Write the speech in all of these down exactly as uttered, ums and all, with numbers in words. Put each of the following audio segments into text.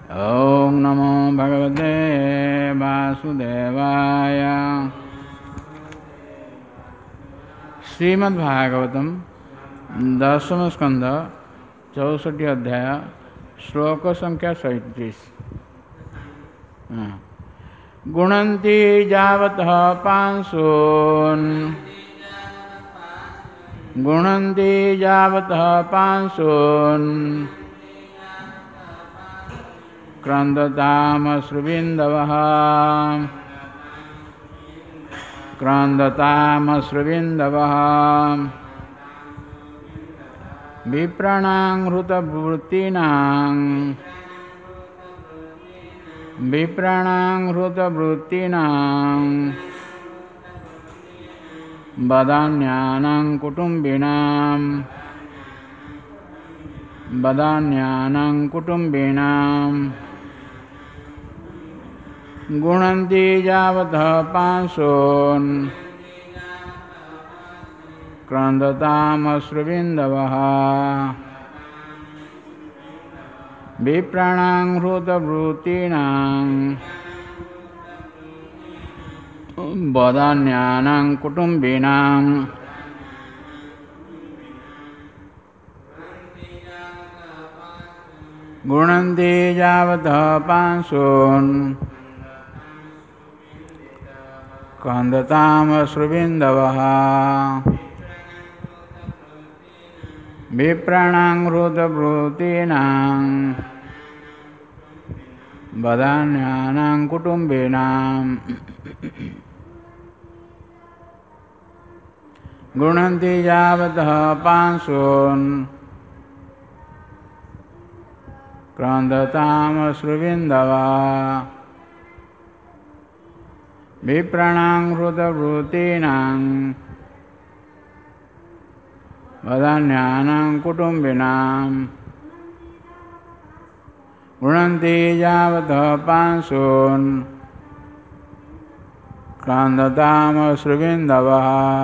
ओम नमो भगवते वासुदेवाय। श्रीमद्भागवतम दसम स्कंद चौसठी अध्याय श्लोक संख्या सैंतीस। गुणन्ति जावतः पांशून् गुणन्ति जावतः पांशून् क्रन्दतामश्रुबिन्दवः क्रन्दतामश्रुबिन्दवः विप्राणां हृतवृत्तीनां विप्राणां हृतवृत्तीनां वदान्यानां कुटुम्बिनां वदान्यानां कुटुम्बिनां गुणन्ति यावतः पांशून् क्रन्दतामश्रुबिन्दवः विप्राणां हृतवृत्तीनां वदान्यानां कुटुम्बिनां गुणन्ति यावतः पांशून् क्रन्दतामश्रुबिन्दवः विप्राणां हृतवृत्तीनां वदान्यानां कुटुम्बिनां गुणन्ति यावतः पांशून् क्रन्दतामश्रुबिन्दवः विप्राणां हृतवृत्तीनां वदान्यानां कुटुम्बिनां गुणन्ति यावतः पांशून् क्रन्दतामश्रुबिन्दवः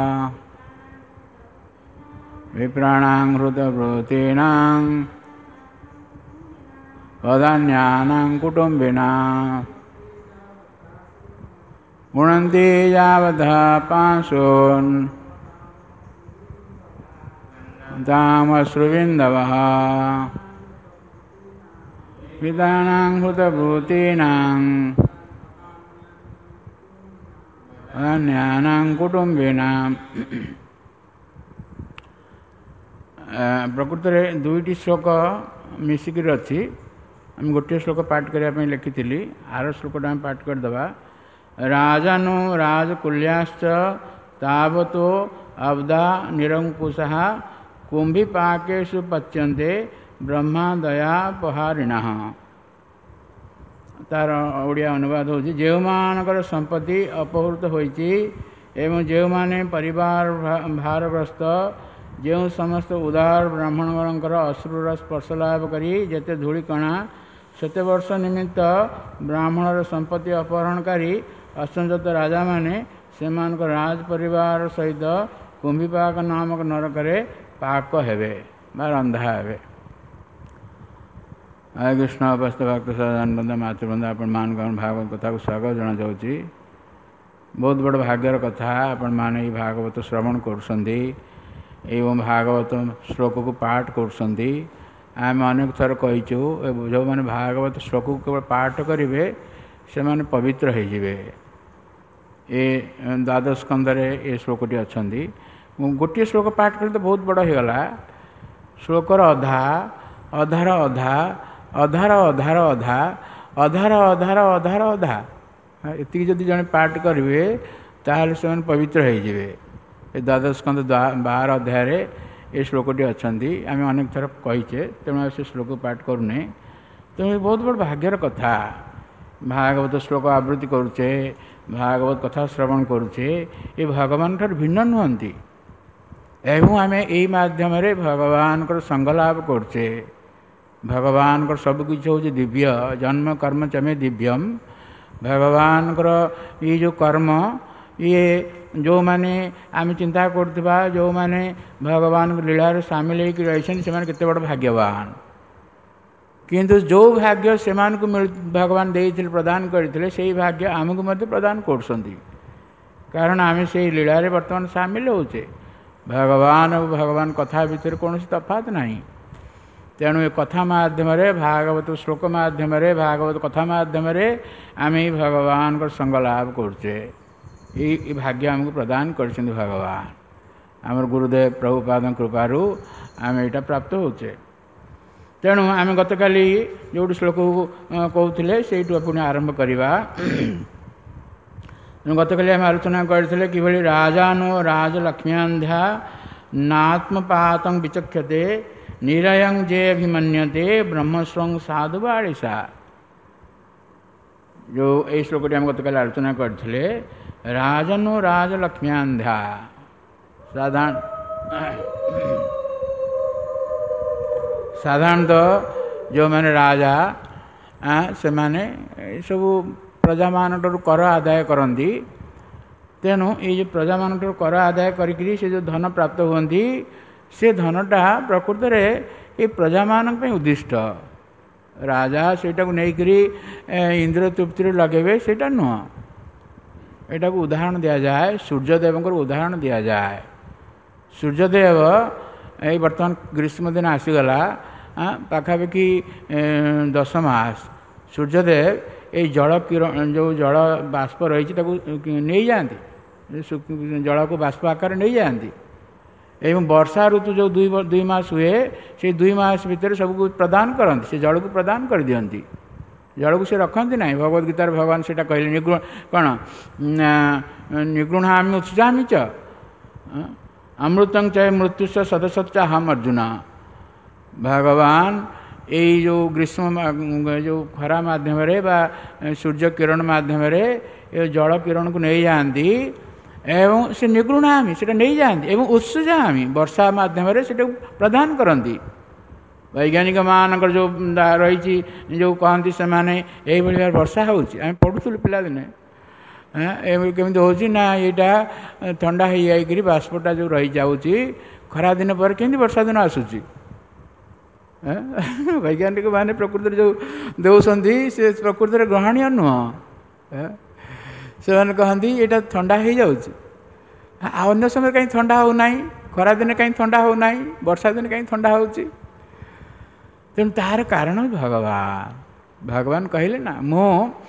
विप्राणां हृतवृत्तीनां वदान्यानां कुटुम्बिनां गुणन्ति यावतः पांशून् क्रन्दतामश्रुबिन्दवः विप्राणां हृतवृत्तीनां वदान्यानां कुटुम्बिनां। प्रकृत में दुईटी श्लोक मिसिक अच्छी आम गोटे श्लोक पाठ करने लिखी आर श्लोकटा आम पाठ करदे। राजानो राजकुल्याश्च तावतो अब्दा निरंकुशः कुंभिपाकेषु पच्यन्ते ब्रह्मादयापहारिणः। तार ओडिया अनुवाद होची जो मानकर संपत्ति अपहृत होईची एवं जो माने परिवार भारग्रस्त जो समस्त उदार ब्राह्मणकर अश्रुर स्पर्श लाभ करी जेते धूलिकणा सेते वर्ष निमित्त ब्राह्मणर संपत्ति अपहरणकारी असंजत राजा माने सेमानक राज परिवार सहित कुंभिपाक नामक नरकरे पाक हेबे बा रंधा हेबे। हरे कृष्ण उपस्थ भक्त सदानंद मातृवृंद आपण मान भागवत कथा को स्वागत जना जाउची। बहुत बड़ भाग्यर कथा आपण माने भागवत श्रवण करसंदी एवं भागवत श्लोक को पाठ करसंदी। आम अनेक थर कहीचु जो मैंने भागवत श्लोक को केवल पाठ करेंगे से माने पवित्र हो जिवे। ए द्वादश स्कंदरे ये श्लोकटी अच्छा गोटे श्लोक पाठ कर तो बहुत बड़ होगला। श्लोकर अधा अधार अधा अधार अधार अधा अधार अधार अधार अधा एति जदि जड़े पाठ करेंगे ताहले से पवित्र हो जिवे। द्वादश स्कंद बार अध्याय ये श्लोकटी अच्छा आम अनेक थर कहीचे तेणु से श्लोक पाठ करूने। तेणु बहुत बड़ भाग्यर कथा भागवत श्लोक आवृत्ति करुचे भागवत कथा श्रवण करुचे ये भगवान ठार भिन्न नुहति एवं आम यही मध्यम भगवान संगलाभ करचे। भगवान सबकि हूँ दिव्य जन्म कर्म चमे दिव्यम भगवान ये जो कर्म ये जो माने आम चिंता करथिबा जो माने भगवान लीलार सामिल होकर रही से बड़ भाग्यवान किंतु जो भाग्य से भगवान देइथिले प्रदान करथिले सेही भाग्य आमको मध्य प्रदान करछंती कारण आम से लीला रे वर्तमान सामिल होचे भगवान और भगवान कथा भितर कौन तफात नहीं तेणु ए कथा माध्यम भागवत श्लोक माध्यम भागवत कथा माध्यम आम भगवान को संग लाभ करछे ये भाग्य आमको प्रदान करछंती भगवान आमर गुरुदेव प्रभुपाद कृपारू आम यहाँ प्राप्त होचे तेणु आम गत काली जो श्लोक कहते से पुणी आरंभ करवा गत काली आम आलोचना करते कि राजानो राजलक्ष्म्यांध्या नात्मपातं विचक्षते निरयं जे अभिमन्यते ब्रह्मस्वं साधु बाड़ीसा जो ये श्लोक आम गत काली आलोचना करते राजनो राजलक्ष्म्यांध्या साधारण साधारणतः जो मैंने राजा से माने सब प्रजा मान कर आदाय करती तेणु ये प्रजा मान कर आदाय करी से जो धन प्राप्त होती से धनटा प्रकृत में ये प्रजा मान उद्दिष्ट राजा सेटा को लेकरी इंद्र तृप्ति लगे सेटा नुह एटा को उदाहरण दि जाए सूर्यदेव उदाहरण दि जाए सूर्यदेव ये बर्तमान ग्रीष्म दिन आसीगला पाखापाखि दस मास सूर्यदेव ये जल किरण जो जल बाष्प रही नहीं जाती जल को बाष्प आकार नहीं जाती एवं वर्षा ऋतु जो दुई दुई मास हुए से दुई मास भितर सबको प्रदान करती से जल को प्रदान कर दियंती जल को से रखती ना भगवद गीतार भगवान से कहले निगुण कौन निगृणामि उत्सुजामि च अमृतं च मृत्युश्च सदसच्च हम अर्जुन भगवान यही जो ग्रीष्म जो खरा माध्यम बा सूर्य किरण माध्यम ये जल किरण को नहीं जाती एवं से निगृणामि से नहीं जाती एवं उत्सुजामि वर्षा माध्यम से प्रदान करती वैज्ञानिक मान जो रही जो कहती से माने यही भाई वर्षा होची आम पढ़ुलु पिलादिने केमी हो यहाँ ठंडा हो जाकर बाष्पटा जो रही जाऊँगी खरा दिन पर केमी वर्षा दिन आसूची वैज्ञानिक माने प्रकृति जो दौरान से प्रकृति ग्रहणीय नुह से कहती यहाँ ठंडा हो जाऊँगी अन्य समय कहीं ठंडा होना खरा दिन कहीं ठंडा होना वर्षा दिन कहीं ठंडा होची तेणु तार कारण भगवान भगवान कहले ना मो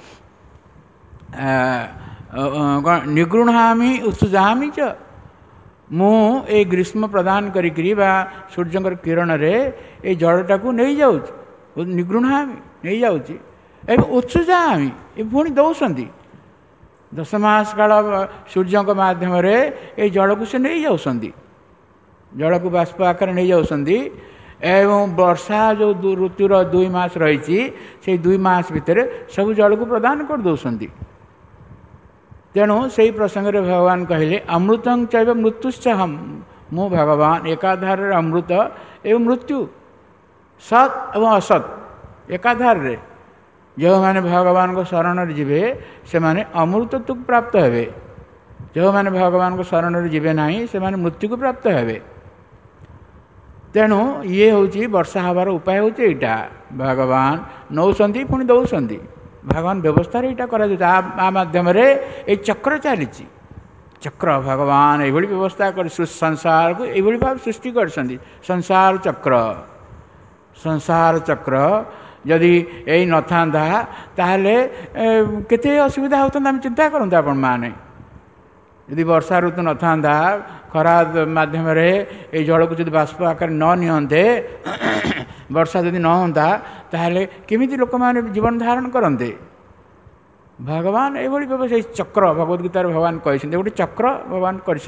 निगृणामि उत्सुजामि च मु ए ग्रीष्म प्रदान करी बा सूर्य किरण रे ए जलटा को नहीं जाऊँ निगृणामि नहीं जाऊँगी एवं उत्सुजामि ये पुणी दौरान दस मास काल सूर्य माध्यम ये जल को से नहीं जाऊँगी जल को बाष्प आकार नहीं जाऊँगी एवं वर्षा जो ऋतुर दुई मास रही से दुई मास भितर सब जल को प्रदान कर दौरान तेणु से प्रसंग रे भगवान कहले अमृतं चैव मृत्युश्च हम मु भगवान एकाधार अमृत एवं मृत्यु सत एवं असत एकाधार रे जो मैंने भगवान को शरण जीवे से माने अमृतत्व प्राप्त हेबे जो मैंने भगवान को शरण जीवे नहीं से माने मृत्यु को प्राप्त हेबे तेणु ये हूँ वर्षा हबार उपाय हूँ यहाँ भगवान नौंती पुणी दौरान भगवान व्यवस्था यहाँ मध्यम ये चक्र चली चक्र भगवान ये व्यवस्था कर संसार को ये भाव सृष्टि कर संसार चक्र संसार चक्र जदि यही न था ताहले केते असुविधा होता आम चिंता करते आपण माने यदि वर्षा ऋतु न था खरा माध्यम ये जल को जब बाष्प आकार न नियंते वर्षा जदि न होता ताहले केमिति लोक माने जीवन धारण करते भगवान ये व्यवस्था चक्र भगवद गीतार भगवान कहते गोटे चक्र भगवान कर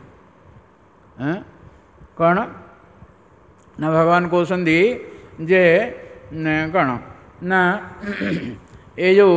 कौन ना भगवान कहते जे कौन ना ये जो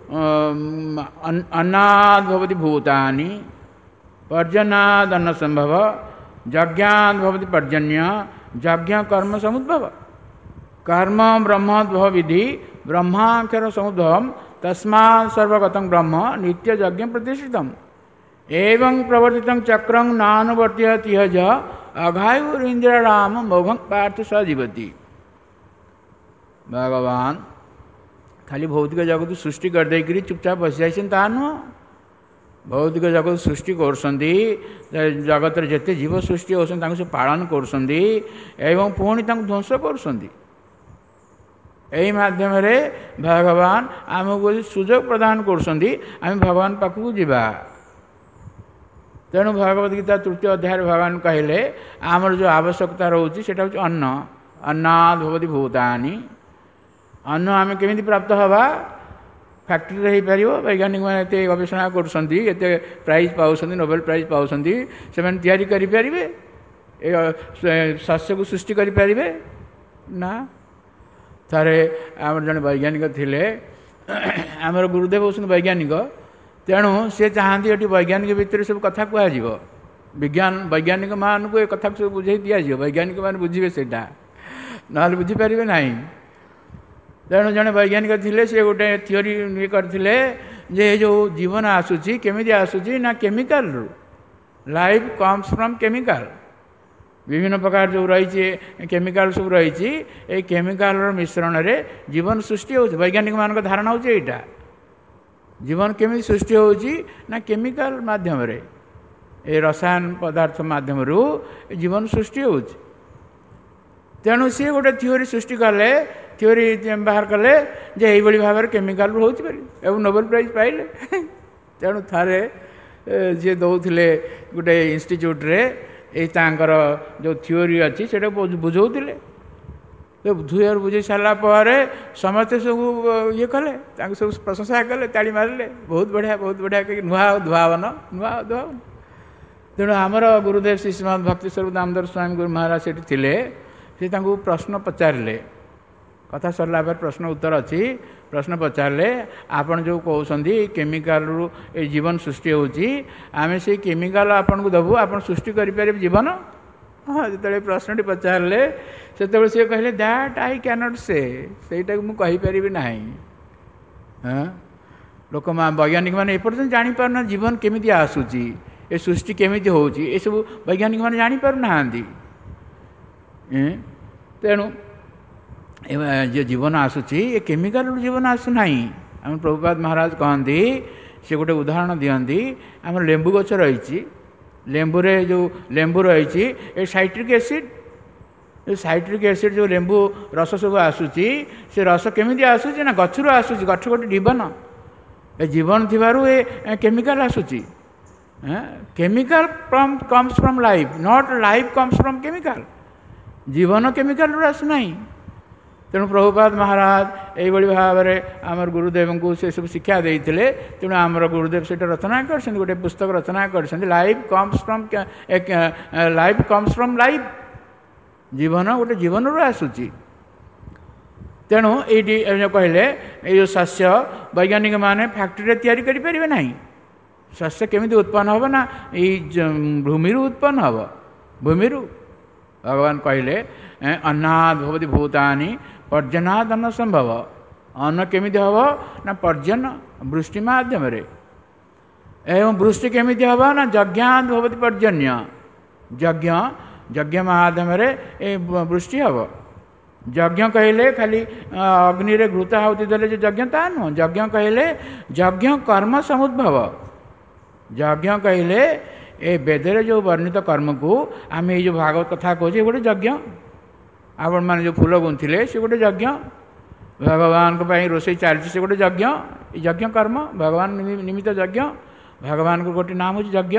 अन्नाद भवति भूतानि पर्जन्याद अन्न संभव यज्ञाद भवति पर्जन्य यज्ञ कर्म समुद्भव कर्म ब्रह्मोद्भव विधि ब्रह्माक्षर समुद्भव तस्मात् सर्वगतं ब्रह्म नित्य यज्ञ प्रतिष्ठितम् एवं प्रवर्तितं चक्रं नानुवर्त्यति च अघायुरिन्द्रियाणां मोघं पार्थ स जीवति भगवान खाली भौतिक जगत सृष्टि करदेकरी चुपचाप बस जाइछन ता नुह भौतिक जगत सृष्टि करसंदी जगत रे जते जीव सृष्टि होसन तांको से पालन करसंदी एवं पुणी तांको ध्वंस करसंदी एही माध्यम रे भगवान आमको सुजोग प्रदान करसंदी आम भगवान पाखु जीवा तेणु भगवद गीता तृतीय अध्याय भगवान कहले आमर जो आवश्यकता रोची सेटा होची अन्न अन्नाद भवति भूतानि अन्न आम केमिति प्राप्त हवा फैक्ट्री रही पारिबो वैज्ञानिक माने एते गवेषणा करसंदी एते प्राइज पाउसंदी नोबेल प्राइज पाउसंदी से माने तयारी करि पारिबे ए शस्य को सृष्टि करि पारिबे ना थारे आमर जने वैज्ञानिक थिले आमर गुरुदेव होसन वैज्ञानिक तेणु सी चाहती ये वैज्ञानिक भितर सब कथा कह विज्ञान वैज्ञानिक मान को एक कथा सब बुझे दि वैज्ञानिक मान बुझे से ना बुझीपारे ना तेणु जड़े वैज्ञानिक थे सी गोटे थियोरी ये करते जे जो जीवन आसूची केमी आसूची ना केमिकल रु लाइफ कम्स फ्रॉम केमिकल विभिन्न प्रकार जो रही केमिकल सब रही केमिकल मिश्रण रे जीवन सृष्टि हो वैज्ञानिक मान धारणा हो जीवन केमी सृष्टि होची ना केमिकल माध्यम रे ए रसायन पदार्थ माध्यम रु जीवन सृष्टि होची तेणु सी गोटे थियोरी सृष्टि कले थियोरी बाहर कले जे एई बड़ी भाव केमिकल रु होची पारि एवं नोबेल प्राइज पाइले तेणु थारे जे दौथिले गोटे इंस्टीट्यूट रे ए तांकर जो थियोरी अछि सेटा बुझौथिले तो धुएर बुझे सारा पर समस्ते सब ये कले सब प्रशंसा कले ताली मारे बहुत बढ़िया बहुत बढ़िया कहीं नुआ धुआवन नुआ धुआवन तेणु आमर गुरुदेव श्री श्रीमद भक्ति स्वरूप दामोदर स्वामी गुरु महाराज से थिले से प्रश्न पचारे कथा सरला पर प्रश्न उत्तर अच्छी प्रश्न पचारे आपन जो कहते केमिकल रु ए जीवन सृष्टि होची आमे से केमिकल आपन को दबु आपन सृष्टि करि पारे जीवन हाँ जो प्रश्नटी पचारे से सी कहले दैट आई कैनॉट से सेटा मुझे ना हाँ लोक वैज्ञानिक मैंने एपर्तन जापार जीवन केमी आसूची ए सृष्टि केमी होची ए सब वैज्ञानिक मैंने जापार ना तेणु जो जीवन आसूची ए केमिकल जीवन आसूना आम प्रभुपाद महाराज कहती से गोटे उदाहरण दिखती आम लेंबू गछ रही लेंबू रे जो लेंबू रही ए साइट्रिक एसिड साइट्रिक एसिड जो लेंबू रस सब आसूची से रस केमी आसूची ना गचर आसूची गछ गोटे जीवन ए जीवन थिबारु ए केमिकल आसूची chemical from comes from life not life comes from chemical जीवन केमिकल रु आसुना तेणु प्रभुपाद महाराज यही भाव में आमर गुरुदेव को से सब शिक्षा देते तेणु आमर गुरुदेव से रचना कर गोटे पुस्तक रचना कर life comes from life comes from life जीवन गोटे जीवन रु आसूची तेणु ये कहले ये शस्य वैज्ञानिक माने फैक्ट्री तैयारी करि परिबे नाही शस्य केमिति उत्पन्न होबो ना ये भूमि रु उत्पन्न होबो भूमि रु भगवान कहले अन्नाद भवति भूतानि पर्जनाद अन्न संभव अन्न केमिति होबो ना पर्जन वृष्टि माध्यम रे एवं वृष्टि केमिति होबो ना यज्ञाद भवति पर्जन्य यज्ञ यज्ञ माध्यम रे ए वृष्टि होबो यज्ञ कहले खाली अग्नि रे घृत आहुति देले जो यज्ञ ता न यज्ञ कहले यज्ञ कर्म समुद्भव यज्ञ कहले ए वेदरे जो वर्णित कर्म को आम ये जो भागवत कथा कहे गोटे यज्ञ आपण मैंने जो फूल गुंथिले से गोटे यज्ञ भगवान को रोषे चलती से गोटे यज्ञ यज्ञ कर्म भगवान निमित्त यज्ञ भगवान को गोटे नाम हो यज्ञ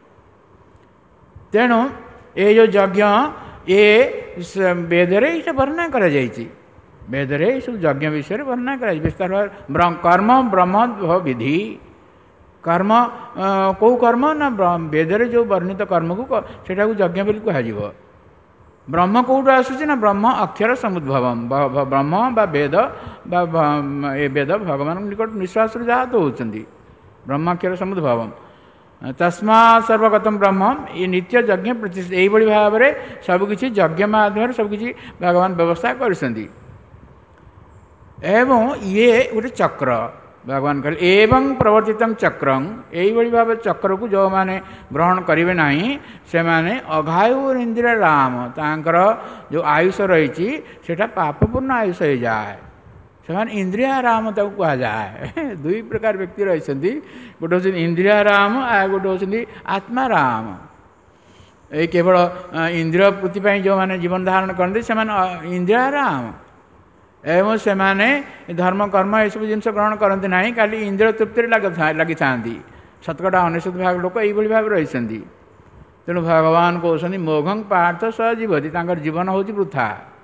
तेणु ये जो यज्ञ ये वेदरे ये वर्णना करा जायछि वेदरे सब यज्ञ विषय वर्णना करा विस्तार कर्म ब्रह्म विधि कर्म कौ कर्म ना वेदरे जो वर्णित कर्म को सेटा को यज्ञ बोली कह ब्रह्म कौटू आसूची ना ब्रह्म अक्षर समुद्भव ब्रह्म बा वेद बा ए वेद भगवान निकट निश्वास जहाँ तो होती ब्रह्म अक्षर समुद्भव तस्मा सर्वगतम ब्रह्म ये नित्य यज्ञ प्रतिष्ठित यही भाव में सबकि यज्ञ माध्यम सबकि भगवान व्यवस्था कर एवं ये गोटे चक्र भगवान कहले एवं प्रवर्तित चक्रं यही भाव चक्र को जो माने ग्रहण करेंगे नहीं से माने अघायुर इंद्रिय राम तांकर जो आयुष रही सेटा पापपूर्ण आयुष हो जाए से इंद्रिया राम तक कह जाए दुई प्रकार व्यक्ति रही गोटे हूँ इंद्रिया राम आ गोटे हूँ आत्मा राम ये केवल इंद्रिय पूर्ति जो मैंने जीवन धारण करते से इंद्रिया राम एवं से धर्म कर्म ये सब जिन ग्रहण करते ना खाली इंद्रिय तृप्ति लगी था शतकटा अनेशत भाग लोक यही भाव रही तेणु भगवान कहते मोघं पार्थ सजीवती जीवन हूँ वृथा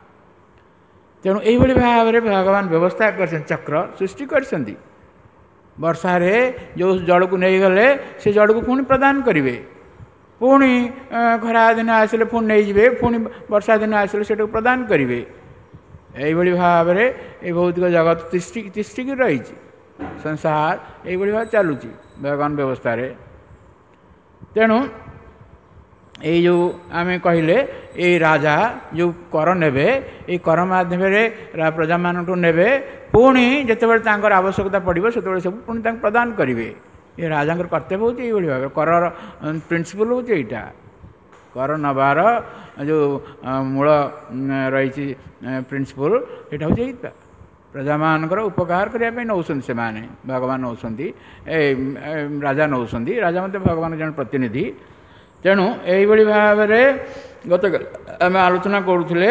तेणु यही भाव में भगवान व्यवस्था कर चक्र सृष्टि कर वर्षा जो जल को नहीं गले से जल को पुणी प्रदान करेंगे पुणी खरा दिन आसिले पुणी नहीं जाए पुणी वर्षा दिन आसिले से प्रदान करेंगे यही भाव में ये भौतिक जगत तिष्ठिक तिष्ठिक रही संसार यही भाव चलुची भगवान व्यवस्था तेणु ये जो आम कहले ये राजा जो कर ने ये कर मध्यम प्रजा मान ने पुणी जिते आवश्यकता पड़ो से सब पुणी प्रदान करेंगे ये राजा कर्तव्य हूँ ये भाव कर प्रिंसिपल हूँ यहाँ कर नबार जो मूल रही प्रिंसिपल यहाँ हूँ प्रजा मान उपकार करने नौसन से माने भगवान नौसंती राजा नौसंती राजा मत भगवान जन प्रतिनिधि तेणु यही भाव में गत आम आलोचना करुले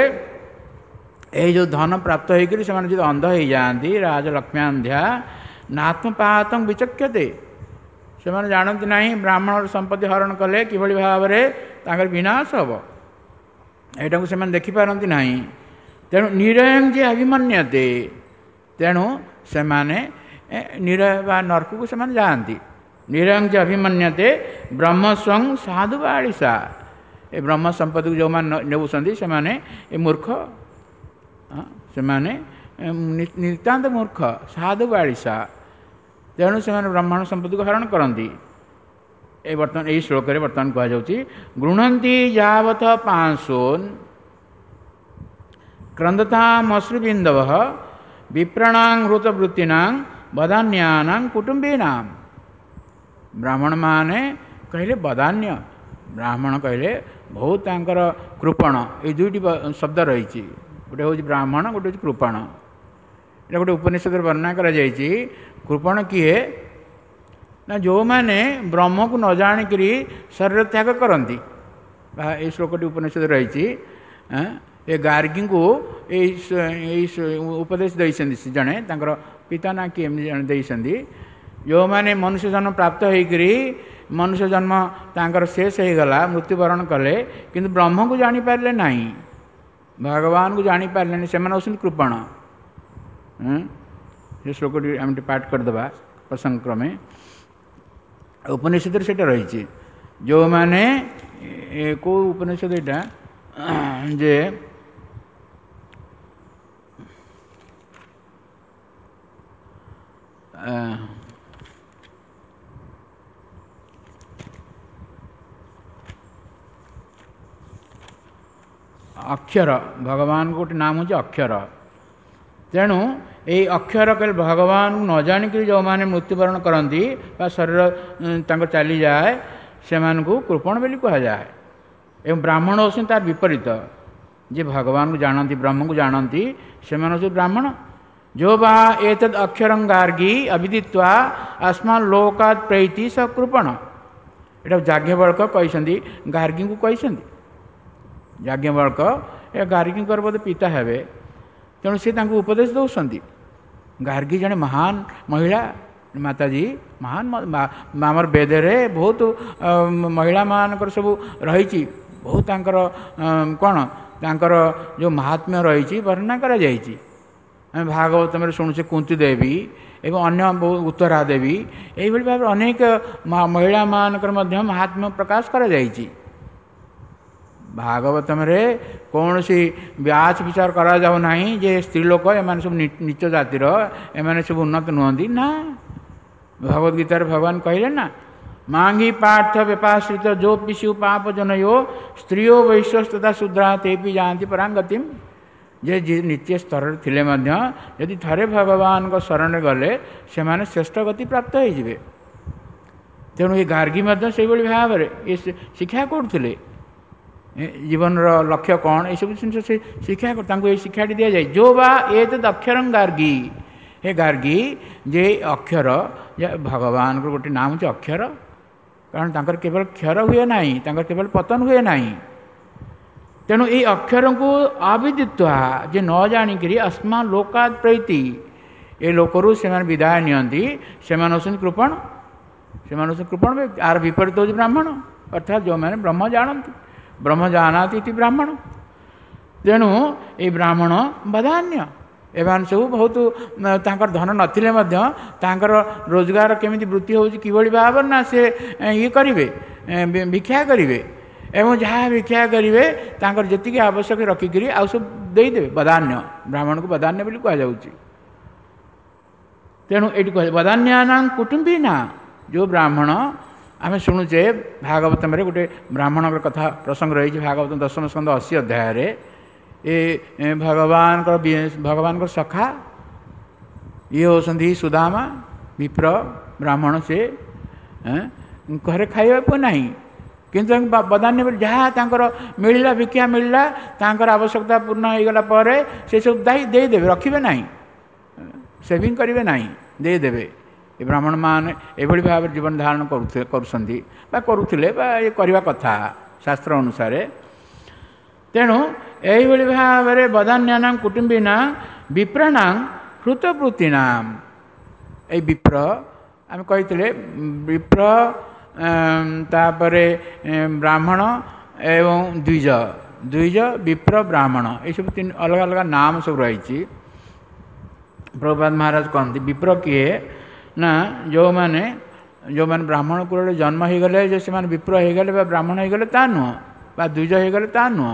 ये जो धन प्राप्त होकर से अंध हो जाती राजलक्ष्म्यांध्या नात्मपातं विचक्यते से जानती ना ब्राह्मण संपत्ति हरण कले कि भाव में विनाश हम यहाँ को से देखिपारती ना तेणु निरयं जे अभिमन्यते तेणु से निरय बा नरक को से जाती निरयं जे अभिमन्यते ब्रह्मस्वं साधु बालिसा ये ब्रह्म संपत्ति को जो नेउछंती से ये मूर्ख से नितांत मूर्ख साधु बालिसा तेणु से ब्राह्मण संपत्ति को हरण करती ये बर्तमान यही श्लोक में बर्तमान कहुच्छी गृहती यावत पांशोन क्रंदतामश्रुबिंदव विप्राणां हृतवृत्तीनां बदान्यानां कुटुंबीनां ब्राह्मण माने कहले बदान्य ब्राह्मण कहले बहुत कृपण ये दुईटी शब्द रही गोटे हूँ ब्राह्मण गोटे हूँ कृपण ये गोटे उपनिषद वर्णना कर कृपण किए ना जो मैंने ब्रह्म को न जाणिक शरीर त्याग करती ये श्लोकटी उपनिषद रही ये गार्गी को उपदेश देते जड़े पिता ना किए जड़े जो मैंने मनुष्य जन्म प्राप्त होकर मनुष्य जन्म तांकर शेष हो गला मृत्युवरण कले किंतु ब्रह्म को जानीपारे ना भगवान को जानीपारे से हूँ कृपण ये श्लोकटी आम पाठ करदे प्रसंग क्रमे उपनिषद से रही जो मैंने को उपनिषद यहाँ जे अक्षर भगवान गोटे नाम हूँ अक्षर तेणु ये अक्षर कल भगवान न जाणिक जो मैंने मृत्युवरण करती शरीर चली जाए से कृपण बोली कह जाए एवं ब्राह्मण हो तार विपरीत जे भगवान को जानती ब्रह्म को जानती से ब्राह्मण जो बा एतद अक्षरं गार्गी अविदित्वा अस्मा लोकात् प्रैति स कृपण एटा याज्ञवल्क कहते गार्गी को कहते याज्ञवल्क ए गार्गी बोधे पिता हेबे तेणु सी उपदेश दौरान गार्गी जड़े महान महिला माताजी महान आमर बेदरे बहुत महिला मानकर सब रही बहुत कौन तांकर जो महात्म्य रही वर्णना करा जायछि आम भागवत में शुणुचे कुंती देवी एवं अन्य उत्तरा देवी यही भाव अनेक महिला मानकर महात्म्य प्रकाश करा जायछि भागवत में कौन सी व्याच विचार करा जाऊ नहीं जे स्त्रीलोक एम सब नीच जातिर एम सब उन्नत नुहति ना भगवद गीतार भगवान कहले ना मांगी पार्थ व्यपाश्रित जो पिशु पाप जनयो स्त्रियो वैश्य तथा शूद्रा ते भी जानती परांगतिम जे जे नित्य स्तर थिले मध्य यदि थरे भगवान को शरण गले से माने श्रेष्ठ गति प्राप्त होइजिबे। तेणु ये गार्गी मध्य से बड़ी भाव ये शिक्षा करुले जीवन लक्ष्य कौन ये सब जिन से शिक्षा ये शिक्षा दि जाए जो बा ये तो अक्षरं गार्गी हे गार्गी जे अक्षर भगवान को गोटे नाम हो अक्षर कारण तांकर केवल क्षर हुए ना तांकर केवल पतन हुए ना। तेणु ये अक्षर को अविदित्वा जे न जाणिक अस्मा लोकात् प्रैति ये लोकरू से विदाय नियंती से कृपण से कृपण आर विपरीत हो ब्राह्मण अर्थात जो मैंने ब्रह्म जानती ब्रह्म जानाति इति ब्राह्मण। तेणु ये ब्राह्मण बधान्य एवं सब बहुत तांकर धन नथिले मध्य तांकर रोजगार केमिति वृत्ति होउची किभଳି भाव ना से ये करिवे भिक्षा करिवे एवं जहाँ भिक्षा करिवे तांकर जेतिकी आवश्यक रखिकरी आ सब देई देबे बधान्य ब्राह्मण को बधान्य बोली कहा जाउची। तेणु एटी कह बधान्यानां कुटुंबीना जो ब्राह्मण आम शुणुचे भागवतम गोटे ब्राह्मण कथा प्रसंग रही भागवत दशम स्कंद अस्सी अध्याय ये भगवान को भगवान को सखा ये होती सुदामा विप्र ब्राह्मण से घरे खाइबा ना किंतु बधान्य जहाँ मिलला भिक्षा मिलला तांकर आवश्यकता पूर्ण हो गला परे से सब दाई देदेवे रखिबे ना सेविंग करेंगे ना देदेवे। ये ब्राह्मण मान एभली भाव जीवन धारण करुले करुले ये करवा कथा शास्त्र अनुसार। तेणु यही भाव में बधान्यानां कुटुंबीना विप्राणां हृतवृत्तीनां ये विप्र आम कही विप्र तापरे ब्राह्मण एवं द्विज द्विज विप्र ब्राह्मण ये सब तीन अलग अलग नाम सब रही। प्रभुपाद महाराज कहते विप्र किए ना जो माने जो माने ब्राह्मण कुल जन्म हो गले जो से विप्र हो गले ब्राह्मण हो गले ता नुह बा द्विज हो गले ता नुह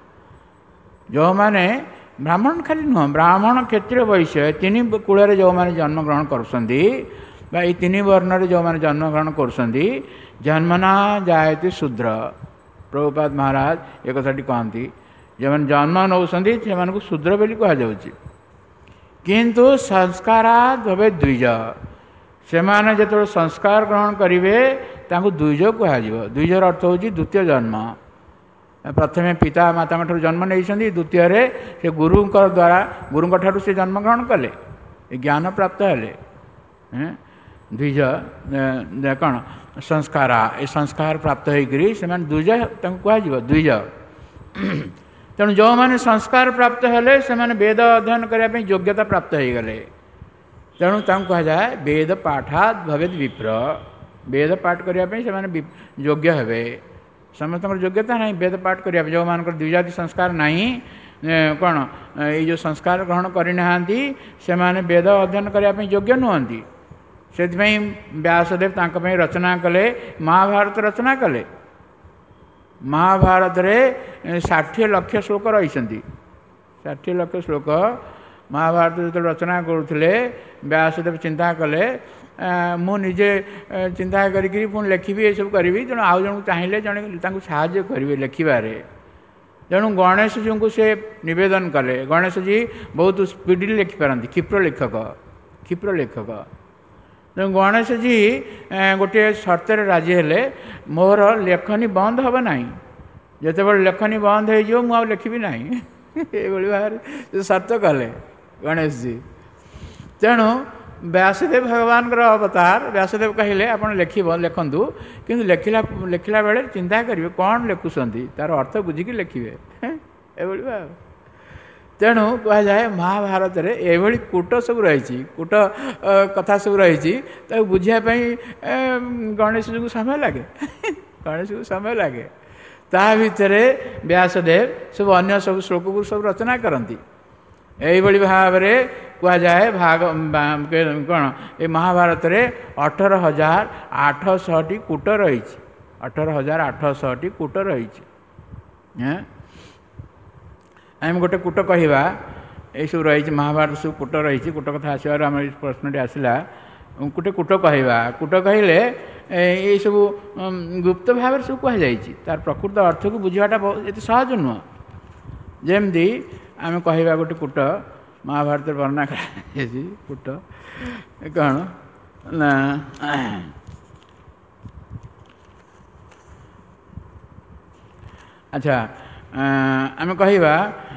जो माने ब्राह्मण खाली नुह ब्राह्मण क्षत्रिय वैश्य तीन कूल जो माने जन्म ग्रहण करुँच तीन वर्ण जो माने जन्म ग्रहण करुँच जन्मना जायते शूद्र। प्रभुपाद महाराज एक कथाटी कहती जो मैंने जन्म नौ से शूद्र बोली कहुच्छी किंतु संस्कारात् भवे द्विज से माने जो संस्कार ग्रहण करेंगे तांको द्विज कह द्विजर अर्थ हूँ द्वितीय जन्म। प्रथमे पिता माता ठार जन्म नहीं द्वितीय से गुरु द्वारा गुरु ठार से जन्म ग्रहण कले ज्ञान प्राप्त हेले द्विज कौन संस्कार ये संस्कार प्राप्त होकर से द्विज कह द्विज। तेणु जो मैंने संस्कार प्राप्त हेले से वेद अध्ययन करने योग्यता प्राप्त हो गले तेणु कह जाए वेद पाठात् भवेद विप्र वेद पाठ करने से योग्य हे समस्त योग्यता नहीं वेद पाठ करने जो मान द्विजाति संस्कार नहीं कौन ये जो संस्कार ग्रहण करना से वेद अध्ययन करने योग्य नुहति से व्यासदेव तांकपई रचना कले महाभारत रचना कले महाभारत रे षाठी लक्ष श्लोक रही षाठी लक्ष श्लोक महाभारत जो रचना करुले व्यासदेव चिंता कले मु निजे चिंता करी पुणी लिखी ये सब करी तेणु आउ जन चाहिए जन साहाय्य करेंगे लिखारे तेणु गणेश जी को से निवेदन कले गणेश जी बहुत स्पीडली लिखिपारती क्षिप्र लेखक क्षिप्र लेखक तेणु गणेश जी गोटे सर्त राजी हेले मोर लेखनी बंद हम ना जिते लेखनी बंद हो मुझे लिखी ना ये भाव सर्त कले गणेश जी। तेणु व्यासदेव भगवान अवतार व्यासदेव कहले आप लिख लिखु कि लिखला लिखला बेले चिंता करेंगे कौन लिखुंट तार अर्थ बुझिकी लिखे ये भाव। तेणु कह जाए महाभारत रे एभली कूट सब रही कूट कथा सब रही बुझापी गणेश जी को समय लगे गणेश को समय लगे ता भितर व्यासदेव सब अन्य सब श्लोक को सब रचना करती यही भाव में कह जाए भाग कौन ये महाभारत रे अठारह हजार आठशह टी कूट रही अठारह हजार आठशह टी कूट रही आम गोटे कूट कहवा ये सब रही महाभारत सब कूट रही कूट कथा आसबार आम प्रश्न आसला गोटे कूट कहवा कूट कहले ये सब गुप्त भाव सब कह तार प्रकृत अर्थ को बुझाटा बहुत ये सहज नुह ଯେମିତି ଆମେ କହିବା ଗୋଟେ କୂଟ ମହାଭାରତରେ ବର୍ଣ୍ଣନା କରାଯାଇଛି। କୂଟ କ'ଣ ନା ଆଚ୍ଛା ଆମେ କହିବା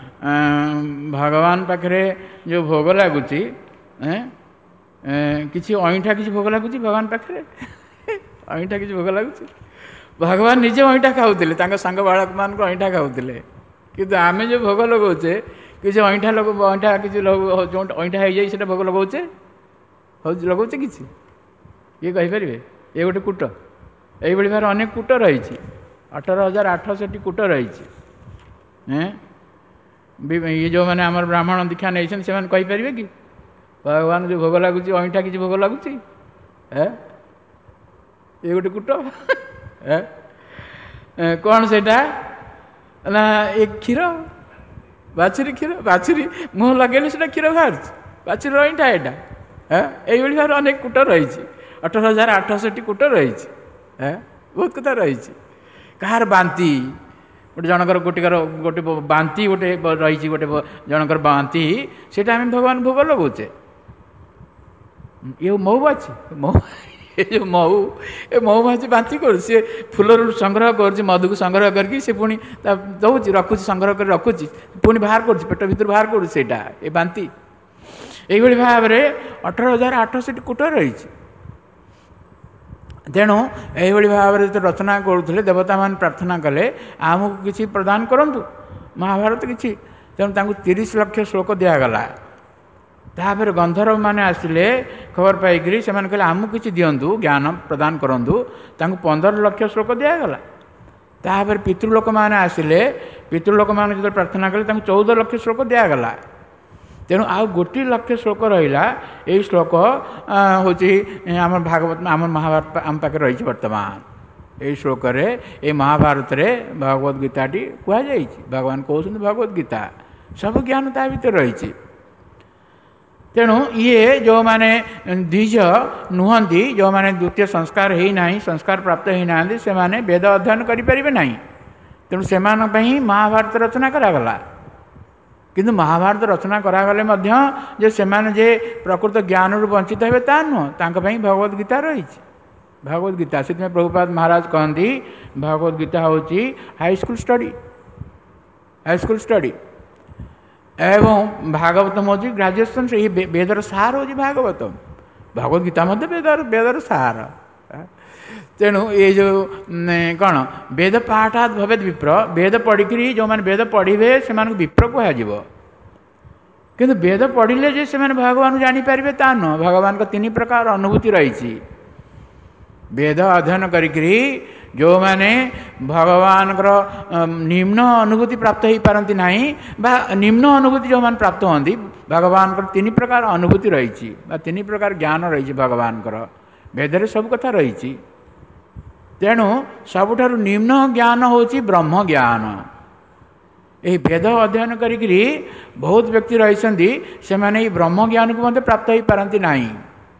ଭଗବାନ ପାଖରେ ଯେଉଁ ଭୋଗ ଲାଗୁଛି କିଛି ଅଇଁଠା କିଛି ଭୋଗ ଲାଗୁଛି ଭଗବାନ ପାଖରେ ଅଇଁଠା କିଛି ଭୋଗ ଲାଗୁଛି। ଭଗବାନ ନିଜେ ଅଇଁଠା ଖାଉଥିଲେ, ତାଙ୍କ ସାଙ୍ଗ ବାଳକମାନଙ୍କୁ ଅଇଁଠା ଖାଉଥିଲେ, କିନ୍ତୁ ଆମେ ଯେଉଁ ଭୋଗ ଲଗାଉଛେ କିଛି ଅଇଁଠା ଲଗ ଅଇଁଠା କିଛି ଯେଉଁ ଅଇଁଠା ହେଇଯାଇ ସେଇଟା ଭୋଗ ଲଗାଉଛେ ହେଉଛି ଲଗାଉଛେ କିଛି ଇଏ କହିପାରିବେ? ଏ ଗୋଟେ କୂଟ। ଏଇଭଳି ଭାବରେ ଅନେକ କୂଟ ରହିଛି। ଅଠର ହଜାର ଆଠଶହଟି କୂଟ ରହିଛି। ଇଏ ଯେଉଁମାନେ ଆମର ବ୍ରାହ୍ମଣ ଦୀକ୍ଷା ନେଇଛନ୍ତି ସେମାନେ କହିପାରିବେ କି ଭଗବାନ ଯେଉଁ ଭୋଗ ଲାଗୁଛି ଅଇଁଠା କିଛି ଭୋଗ ଲାଗୁଛି? ଏ ଗୋଟେ କୂଟ। କ'ଣ ସେଇଟା ନା ଏ କ୍ଷୀର, ବାଛୁରୀ କ୍ଷୀର, ବାଛୁରୀ ମୁହଁ ଲଗେଇଲେ ସେଇଟା କ୍ଷୀର ବାହାରୁଛି, ବାଛୁରୀର ଅଇଁଠା ଏଇଟା। ଏଇଭଳି ଭାବରେ ଅନେକ କୂଟ ରହିଛି। ଅଠର ହଜାର ଆଠଶହଟି କୂଟ ରହିଛି। ବହୁତ କଥା ରହିଛି। କାହାର ବାନ୍ତି, ଗୋଟେ ଜଣଙ୍କର ଗୋଟିକର ଗୋଟେ ବାନ୍ତି ଗୋଟେ ରହିଛି, ଗୋଟେ ଜଣଙ୍କର ବାନ୍ତି, ସେଇଟା ଆମେ ଭଗବାନ ଭୋଗ ଲଗାଉଛେ। ଇଏ ମହୁମାଛି, ମହୁ ଏ ଯେଉଁ ମହୁ ଏ ମହୁମାଛି ବାନ୍ତି କରୁଛି, ସିଏ ଫୁଲରୁ ସଂଗ୍ରହ କରୁଛି, ମଧୁକୁ ସଂଗ୍ରହ କରିକି ସେ ପୁଣି ତା ଦେଉଛି, ରଖୁଛି, ସଂଗ୍ରହ କରି ରଖୁଛି, ପୁଣି ବାହାର କରୁଛି, ପେଟ ଭିତରୁ ବାହାର କରୁଛି, ସେଇଟା ଏ ବାନ୍ତି। ଏଇଭଳି ଭାବରେ ଅଠର ହଜାର ଆଠଶହଟି କୂଟ ରହିଛି। ତେଣୁ ଏହିଭଳି ଭାବରେ ଯେତେ ରଚନା କରୁଥିଲେ ଦେବତାମାନେ ପ୍ରାର୍ଥନା କଲେ ଆମକୁ କିଛି ପ୍ରଦାନ କରନ୍ତୁ, ମହାଭାରତ କିଛି। ତେଣୁ ତାଙ୍କୁ ତିରିଶ ଲକ୍ଷ ଶ୍ଲୋକ ଦିଆଗଲା। ତାପରେ ଗନ୍ଧର୍ବମାନେ ଆସିଲେ ଖବର ପାଇକରି, ସେମାନେ କହିଲେ ଆମକୁ କିଛି ଦିଅନ୍ତୁ, ଜ୍ଞାନ ପ୍ରଦାନ କରନ୍ତୁ। ତାଙ୍କୁ ପନ୍ଦର ଲକ୍ଷ ଶ୍ଲୋକ ଦିଆଗଲା। ତାପରେ ପିତୃଲୋକମାନେ ଆସିଲେ, ପିତୃଲୋକମାନେ ଯେତେବେଳେ ପ୍ରାର୍ଥନା କଲେ ତାଙ୍କୁ ଚଉଦ ଲକ୍ଷ ଶ୍ଲୋକ ଦିଆଗଲା। ତେଣୁ ଆଉ ଗୋଟିଏ ଲକ୍ଷ ଶ୍ଲୋକ ରହିଲା। ଏଇ ଶ୍ଲୋକ ହେଉଛି ଆମର ଭାଗବତ, ଆମର ମହାଭାରତ ଆମ ପାଖରେ ରହିଛି ବର୍ତ୍ତମାନ। ଏଇ ଶ୍ଲୋକରେ, ଏଇ ମହାଭାରତରେ ଭଗବତ ଗୀତାଟି କୁହାଯାଇଛି। ଭଗବାନ କହୁଛନ୍ତି ଭଗବତ ଗୀତା, ସବୁ ଜ୍ଞାନ ତା ଭିତରେ ରହିଛି। ତେଣୁ ଇଏ ଯେଉଁମାନେ ଦ୍ୱିଜ ନୁହନ୍ତି, ଯେଉଁମାନେ ଦ୍ୱିତୀୟ ସଂସ୍କାର ହେଇନାହିଁ, ସଂସ୍କାର ପ୍ରାପ୍ତ ହେଇନାହାନ୍ତି, ସେମାନେ ବେଦ ଅଧ୍ୟୟନ କରିପାରିବେ ନାହିଁ। ତେଣୁ ସେମାନଙ୍କ ପାଇଁ ମହାଭାରତ ରଚନା କରାଗଲା। କିନ୍ତୁ ମହାଭାରତ ରଚନା କରାଗଲେ ମଧ୍ୟ ଯେ ସେମାନେ ଯେ ପ୍ରକୃତ ଜ୍ଞାନରୁ ବଞ୍ଚିତ ହେବେ ତା ନୁହଁ, ତାଙ୍କ ପାଇଁ ଭଗବତ ଗୀତା ରହିଛି। ଭଗବତ ଗୀତା, ସେଥିପାଇଁ ପ୍ରଭୁପାଦ ମହାରାଜ କହନ୍ତି ଭଗବତ ଗୀତା ହେଉଛି ହାଇସ୍କୁଲ ଷ୍ଟଡି, ହାଇସ୍କୁଲ ଷ୍ଟଡି। ଏବଂ ଭାଗବତମ ହେଉଛି ଗ୍ରାଜୁଏସନ୍। ଏଇ ବେଦର ସାର ହେଉଛି ଭାଗବତମ। ଭଗବତ ଗୀତା ମଧ୍ୟ ବେଦର ବେଦର ସାର। ତେଣୁ ଏଇ ଯେଉଁ କ'ଣ ବେଦ ପାଠାତ୍ ଭବେତ୍ ବିପ୍ର, ବେଦ ପଢ଼ିକିରି ଯେଉଁମାନେ ବେଦ ପଢ଼ିବେ ସେମାନଙ୍କୁ ବିପ୍ର କୁହାଯିବ। କିନ୍ତୁ ବେଦ ପଢ଼ିଲେ ଯେ ସେମାନେ ଭଗବାନଙ୍କୁ ଜାଣିପାରିବେ ତା ନୁହଁ। ଭଗବାନଙ୍କ ତିନି ପ୍ରକାର ଅନୁଭୂତି ରହିଛି। ବେଦ ଅଧ୍ୟୟନ କରିକିରି ଯେଉଁମାନେ ଭଗବାନଙ୍କର ନିମ୍ନ ଅନୁଭୂତି ପ୍ରାପ୍ତ ହୋଇପାରନ୍ତି ନାହିଁ, ବା ନିମ୍ନ ଅନୁଭୂତି ଯେଉଁମାନେ ପ୍ରାପ୍ତ ହୁଅନ୍ତି, ଭଗବାନଙ୍କର ତିନି ପ୍ରକାର ଅନୁଭୂତି ରହିଛି, ବା ତିନି ପ୍ରକାର ଜ୍ଞାନ ରହିଛି ଭଗବାନଙ୍କର। ବେଦରେ ସବୁ କଥା ରହିଛି। ତେଣୁ ସବୁଠାରୁ ନିମ୍ନ ଜ୍ଞାନ ହେଉଛି ବ୍ରହ୍ମ ଜ୍ଞାନ। ଏହି ବେଦ ଅଧ୍ୟୟନ କରିକିରି ବହୁତ ବ୍ୟକ୍ତି ରହିଛନ୍ତି, ସେମାନେ ଏହି ବ୍ରହ୍ମ ଜ୍ଞାନକୁ ମଧ୍ୟ ପ୍ରାପ୍ତ ହୋଇପାରନ୍ତି ନାହିଁ।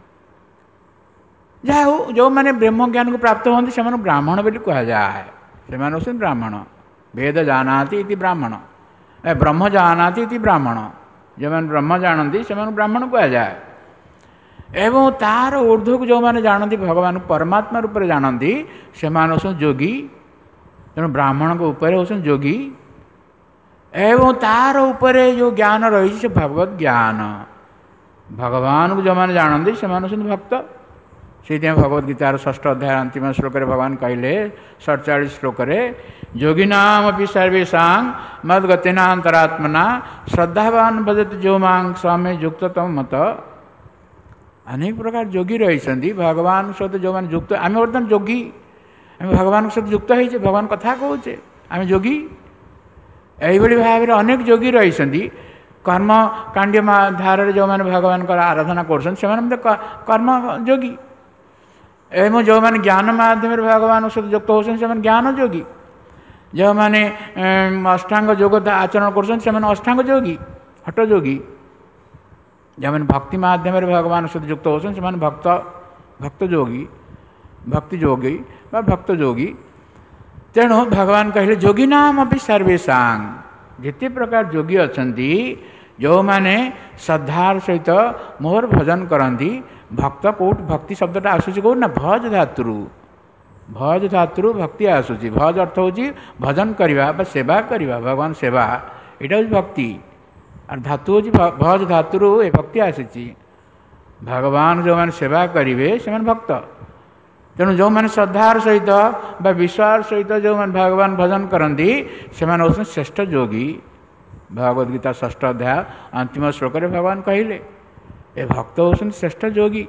ଯାହା ହଉ, ଯେଉଁମାନେ ବ୍ରହ୍ମ ଜ୍ଞାନକୁ ପ୍ରାପ୍ତ ହୁଅନ୍ତି ସେମାନଙ୍କୁ ବ୍ରାହ୍ମଣ ବୋଲି କୁହାଯାଏ। ସେମାନେ ହେଉଛନ୍ତି ବ୍ରାହ୍ମଣ। ବେଦ ଜାନାତି ଇତି ବ୍ରାହ୍ମଣ, ବ୍ରହ୍ମ ଜାନାତି ଇତି ବ୍ରାହ୍ମଣ। ଯେଉଁମାନେ ବ୍ରହ୍ମ ଜାଣନ୍ତି ସେମାନଙ୍କୁ ବ୍ରାହ୍ମଣ କୁହାଯାଏ। ଏବଂ ତାର ଊର୍ଦ୍ଧ୍ୱକୁ ଯେଉଁମାନେ ଜାଣନ୍ତି, ଭଗବାନଙ୍କୁ ପରମାତ୍ମା ରୂପରେ ଜାଣନ୍ତି, ସେମାନେ ହେଉଛନ୍ତି ଯୋଗୀ। ତେଣୁ ବ୍ରାହ୍ମଣଙ୍କ ଉପରେ ହେଉଛନ୍ତି ଯୋଗୀ। ଏବଂ ତାର ଉପରେ ଯେଉଁ ଜ୍ଞାନ ରହିଛି ସେ ଭଗବତ ଜ୍ଞାନ। ଭଗବାନଙ୍କୁ ଯେଉଁମାନେ ଜାଣନ୍ତି ସେମାନେ ହେଉଛନ୍ତି ଭକ୍ତ। ସେଇଥିପାଇଁ ଭଗବତ ଗୀତାର ଷଷ୍ଠ ଅଧ୍ୟାୟ ଅନ୍ତିମ ଶ୍ଲୋକରେ ଭଗବାନ କହିଲେ, ସତଚାଳିଶ ଶ୍ଲୋକରେ, ଯୋଗୀନାମପି ସର୍ବେଷାଂ ମଦ୍ଗତିନାନ୍ତରାତ୍ମନା ଶ୍ରଦ୍ଧାବାନ ଭଜତି ଯୋ ମାଂ ସ୍ୱାମୀ ଯୁକ୍ତତମ ମତ। ଅନେକ ପ୍ରକାର ଯୋଗୀ ରହିଛନ୍ତି ଭଗବାନଙ୍କ ସହିତ ଯେଉଁମାନେ ଯୁକ୍ତ। ଆମେ ବର୍ତ୍ତମାନ ଯୋଗୀ, ଆମେ ଭଗବାନଙ୍କ ସହିତ ଯୁକ୍ତ ହେଇଛେ, ଭଗବାନ କଥା କହୁଛେ, ଆମେ ଯୋଗୀ। ଏହିଭଳି ଭାବରେ ଅନେକ ଯୋଗୀ ରହିଛନ୍ତି। କର୍ମକାଣ୍ଡ୍ୟ ଧାରରେ ଯେଉଁମାନେ ଭଗବାନଙ୍କର ଆରାଧନା କରୁଛନ୍ତି ସେମାନେ ମଧ୍ୟ କର୍ମ ଯୋଗୀ। ଏବଂ ଯେଉଁମାନେ ଜ୍ଞାନ ମାଧ୍ୟମରେ ଭଗବାନଙ୍କ ସହିତ ଯୁକ୍ତ ହେଉଛନ୍ତି ସେମାନେ ଜ୍ଞାନ ଯୋଗୀ। ଯେଉଁମାନେ ଅଷ୍ଟାଙ୍ଗ ଯୋଗ ଆଚରଣ କରୁଛନ୍ତି ସେମାନେ ଅଷ୍ଟାଙ୍ଗ ଯୋଗୀ, ହଠ ଯୋଗୀ। ଯେଉଁମାନେ ଭକ୍ତି ମାଧ୍ୟମରେ ଭଗବାନଙ୍କ ସହିତ ଯୁକ୍ତ ହେଉଛନ୍ତି ସେମାନେ ଭକ୍ତ ଭକ୍ତ ଯୋଗୀ, ଭକ୍ତି ଯୋଗୀ ବା ଭକ୍ତ ଯୋଗୀ। ତେଣୁ ଭଗବାନ କହିଲେ ଯୋଗୀନାମପି ସର୍ବେଷାଂ, ଯେତେ ପ୍ରକାର ଯୋଗୀ ଅଛନ୍ତି ଯେଉଁମାନେ ଶ୍ରଦ୍ଧାର ସହିତ ମୋର ଭଜନ କରନ୍ତି। ଭକ୍ତ କେଉଁଠି ଭକ୍ତି ଶବ୍ଦଟା ଆସୁଛି କେଉଁଠି ନା ଭଜ ଧାତୁରୁ। ଭଜ ଧାତୁରୁ ଭକ୍ତି ଆସୁଛି। ଭଜ ଅର୍ଥ ହେଉଛି ଭଜନ କରିବା ବା ସେବା କରିବା, ଭଗବାନ ସେବା, ଏଇଟା ହେଉଛି ଭକ୍ତି। আর ଧାତୁ ହେଉଛି ଭଜ ଧାତୁରୁ ଏ ଭକ୍ତି ଆସିଛି। ଭଗବାନ ଯେଉଁମାନେ ସେବା କରିବେ ସେମାନେ ଭକ୍ତ। ତେଣୁ ଯେଉଁମାନେ ଶ୍ରଦ୍ଧାର ସହିତ ବା ବିଶ୍ୱାସ ସହିତ ଯେଉଁମାନେ ଭଗବାନ ଭଜନ କରନ୍ତି ସେମାନେ ହେଉଛନ୍ତି ଶ୍ରେଷ୍ଠ ଯୋଗୀ। ଭଗବତ ଗୀତା ଷଷ୍ଠ ଅଧ୍ୟାୟ ଅନ୍ତିମ ଶ୍ଲୋକରେ ଭଗବାନ କହିଲେ ଏ ଭକ୍ତ ହେଉଛନ୍ତି ଶ୍ରେଷ୍ଠ ଯୋଗୀ।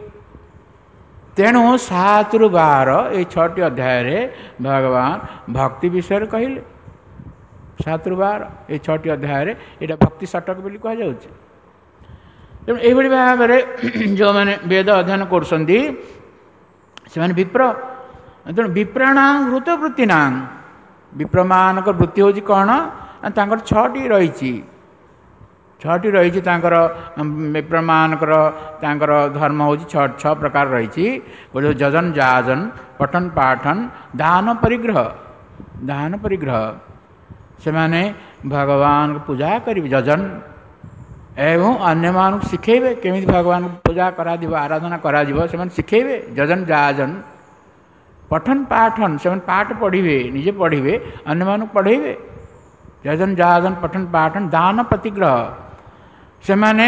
ତେଣୁ ସାତରୁ ବାର ଏଇ ଛଅଟି ଅଧ୍ୟାୟରେ ଭଗବାନ ଭକ୍ତି ବିଷୟରେ କହିଲେ। ସାତରୁ ବାର ଏଇ ଛଅଟି ଅଧ୍ୟାୟରେ ଏଇଟା ଭକ୍ତି ଷଟକ ବୋଲି କୁହାଯାଉଛି। ତେଣୁ ଏଇଭଳି ଭାବରେ ଯେଉଁମାନେ ବେଦ ଅଧ୍ୟୟନ କରୁଛନ୍ତି ସେମାନେ ବିପ୍ର। ତେଣୁ ବିପ୍ରାଣାଂ ହୃତବୃତ୍ତିନାଂ, ବିପ୍ରମାନଙ୍କ ବୃତ୍ତି ହେଉଛି କ'ଣ? ତାଙ୍କର ଛଅଟି ରହିଛି। ଛଅଟି ରହିଛି ତାଙ୍କର ବିପ୍ରମାନଙ୍କର ତାଙ୍କର ଧର୍ମ ହେଉଛି ଛଅ ଛଅ ପ୍ରକାର ରହିଛି। ଗୋଟେ ଯଜନ ଯାଜନ, ପଠନ ପାଠନ, ଦାନ ପରିଗ୍ରହ। ଦାନ ପରିଗ୍ରହ ସେମାନେ ଭଗବାନଙ୍କୁ ପୂଜା କରିବେ ଯଜନ, ଏବଂ ଅନ୍ୟମାନଙ୍କୁ ଶିଖେଇବେ କେମିତି ଭଗବାନଙ୍କୁ ପୂଜା କରାଯିବ, ଆରାଧନା କରାଯିବ ସେମାନେ ଶିଖେଇବେ ଯଜନ ଯାଜନ। ପଠନ ପାଠନ ସେମାନେ ପାଠ ପଢ଼ିବେ, ନିଜେ ପଢ଼ିବେ, ଅନ୍ୟମାନଙ୍କୁ ପଢ଼େଇବେ। ଯଜନ ଯାଜନ ପଠନ ପାଠନ। ଦାନ ପ୍ରତିଗ୍ରହ ସେମାନେ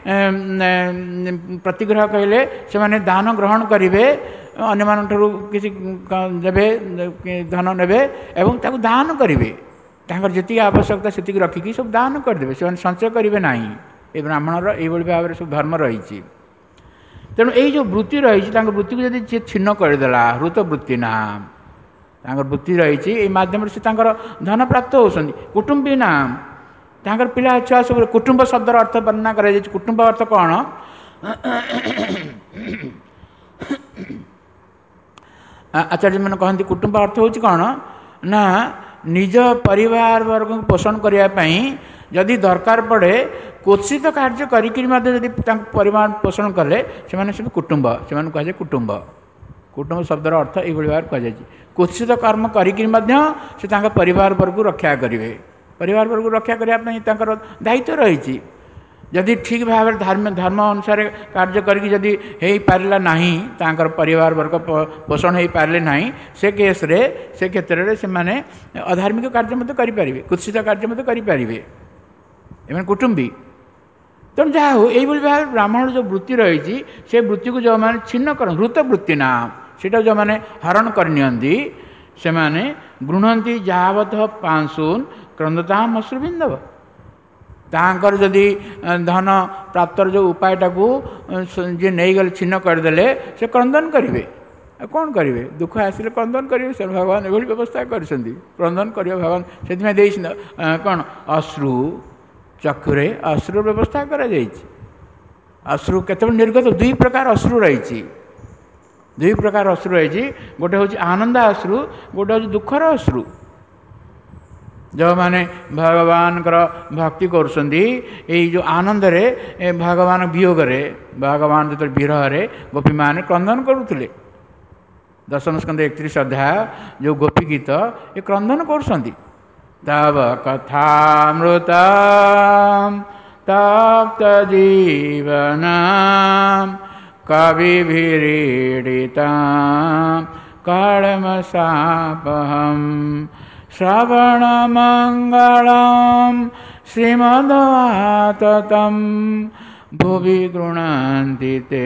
ପ୍ରତିଗ୍ରହ କହିଲେ ସେମାନେ ଦାନ ଗ୍ରହଣ କରିବେ, ଅନ୍ୟମାନଙ୍କଠାରୁ କିଛି ଦେବେ, ଧନ ନେବେ ଏବଂ ତାକୁ ଦାନ କରିବେ। ତାଙ୍କର ଯେତିକି ଆବଶ୍ୟକତା ସେତିକି ରଖିକି ସବୁ ଦାନ କରିଦେବେ, ସେମାନେ ସଞ୍ଚୟ କରିବେ ନାହିଁ। ଏ ବ୍ରାହ୍ମଣର ଏଇଭଳି ଭାବରେ ସବୁ ଧର୍ମ ରହିଛି। ତେଣୁ ଏଇ ଯେଉଁ ବୃତ୍ତି ରହିଛି ତାଙ୍କ ବୃତ୍ତିକୁ ଯଦି ଯିଏ ଛିନ୍ନ କରିଦେଲା, ହୃତ ବୃତ୍ତି ନାମ, ତାଙ୍କର ବୃତ୍ତି ରହିଛି ଏଇ ମାଧ୍ୟମରେ ସେ ତାଙ୍କର ଧନ ପ୍ରାପ୍ତ ହେଉଛନ୍ତି। କୁଟୁମ୍ବୀ ନାମ, ତାଙ୍କର ପିଲା ଛୁଆ ସବୁ। କୁଟୁମ୍ବ ଶବ୍ଦର ଅର୍ଥ ବର୍ଣ୍ଣନା କରାଯାଇଛି। କୁଟୁମ୍ବ ଅର୍ଥ କ'ଣ? ଆଚାର୍ଯ୍ୟମାନେ କହନ୍ତି କୁଟୁମ୍ବ ଅର୍ଥ ହେଉଛି କ'ଣ ନା ନିଜ ପରିବାର ବର୍ଗଙ୍କୁ ପୋଷଣ କରିବା ପାଇଁ ଯଦି ଦରକାର ପଡ଼େ କ୍ୱଚିତ କାର୍ଯ୍ୟ କରିକି ମଧ୍ୟ ଯଦି ତାଙ୍କ ପରିବାର ପୋଷଣ କଲେ ସେମାନେ ସବୁ କୁଟୁମ୍ବ, ସେମାନଙ୍କୁ କୁହାଯାଏ କୁଟୁମ୍ବ। କୁଟୁମ୍ବ ଶବ୍ଦର ଅର୍ଥ ଏଇଭଳି ଭାବରେ କୁହାଯାଇଛି। କ୍ୱଚିତ କର୍ମ କରିକି ମଧ୍ୟ ସେ ତାଙ୍କ ପରିବାର ବର୍ଗକୁ ରକ୍ଷା କରିବେ। ପରିବାର ବର୍ଗକୁ ରକ୍ଷା କରିବା ପାଇଁ ତାଙ୍କର ଦାୟିତ୍ୱ ରହିଛି। ଯଦି ଠିକ୍ ଭାବରେ ଧର୍ମ ଧର୍ମ ଅନୁସାରେ କାର୍ଯ୍ୟ କରିକି ଯଦି ହେଇପାରିଲା ନାହିଁ, ତାଙ୍କର ପରିବାର ବର୍ଗ ପୋଷଣ ହେଇପାରିଲେ ନାହିଁ, ସେ କେସ୍ରେ ସେ କ୍ଷେତ୍ରରେ ସେମାନେ ଅଧାର୍ମିକ କାର୍ଯ୍ୟ ମଧ୍ୟ କରିପାରିବେ, କୁତ୍ସିତ କାର୍ଯ୍ୟ ମଧ୍ୟ କରିପାରିବେ। ଏମାନେ କୁଟୁମ୍ବୀ। ତେଣୁ ଯାହା ହଉ ଏଇଭଳି ଭାବରେ ବ୍ରାହ୍ମଣର ଯେଉଁ ବୃତ୍ତି ରହିଛି ସେ ବୃତ୍ତିକୁ ଯେଉଁମାନେ ଛିନ୍ନ କରନ୍ତି, ହୃତ ବୃତ୍ତି ନାମ, ସେଇଟା ଯେଉଁମାନେ ହରଣ କରିନିଅନ୍ତି ସେମାନେ ଗୃହନ୍ତି ଯାବତ ପାଂଶୁନ୍ କ୍ରନ୍ଦତାମ୍ ଅଶ୍ରୁବିନ୍ଦବ। ତାଙ୍କର ଯଦି ଧନ ପ୍ରାପ୍ତର ଯେଉଁ ଉପାୟଟାକୁ ଯିଏ ନେଇଗଲେ, ଛିନ୍ନ କରିଦେଲେ, ସେ କ୍ରନ୍ଦନ କରିବେ। ଆଉ କ'ଣ କରିବେ? ଦୁଃଖ ଆସିଲେ କ୍ରନ୍ଦନ କରିବେ। ସେ ଭଗବାନ ଏଭଳି ବ୍ୟବସ୍ଥା କରିଛନ୍ତି, କ୍ରନ୍ଦନ କରିବେ ଭଗବାନ। ସେଥିପାଇଁ ଦେଇଛନ୍ତି କ'ଣ ଅଶ୍ରୁ, ଚକ୍ଷୁରେ ଅଶ୍ରୁର ବ୍ୟବସ୍ଥା କରାଯାଇଛି। ଅଶ୍ରୁ କେତେବେଳେ ନିର୍ଗତ? ଦୁଇ ପ୍ରକାର ଅଶ୍ରୁ ରହିଛି। ଦୁଇ ପ୍ରକାର ଅଶ୍ରୁ ରହିଛି। ଗୋଟେ ହେଉଛି ଆନନ୍ଦ ଅଶ୍ରୁ, ଗୋଟେ ହେଉଛି ଦୁଃଖର ଅଶ୍ରୁ। ଯେଉଁମାନେ ଭଗବାନଙ୍କର ଭକ୍ତି କରୁଛନ୍ତି ଏଇ ଯେଉଁ ଆନନ୍ଦରେ, ଭଗବାନ ବିୟୋଗରେ, ଭଗବାନ ଯେତେବେଳେ ବିରହରେ ଗୋପୀମାନେ କ୍ରନ୍ଦନ କରୁଥିଲେ। ଦଶମ ସ୍କନ୍ଧ ଏକତିରିଶ ଅଧ୍ୟାୟ ଯେଉଁ ଗୋପୀ ଗୀତ ଏ କ୍ରନ୍ଦନ କରୁଛନ୍ତି। ତବ କଥାମୃତ ତପ୍ତ ଜୀବନ କବିଭିରୀଡ଼ିତ କଳମଶାପହମ୍ ଶ୍ରବଣ ମଙ୍ଗଳମ୍ ଶ୍ରୀମଦ୍ଭାଗବତମ୍ ଭୁବି ଗୃହନ୍ତି ତେ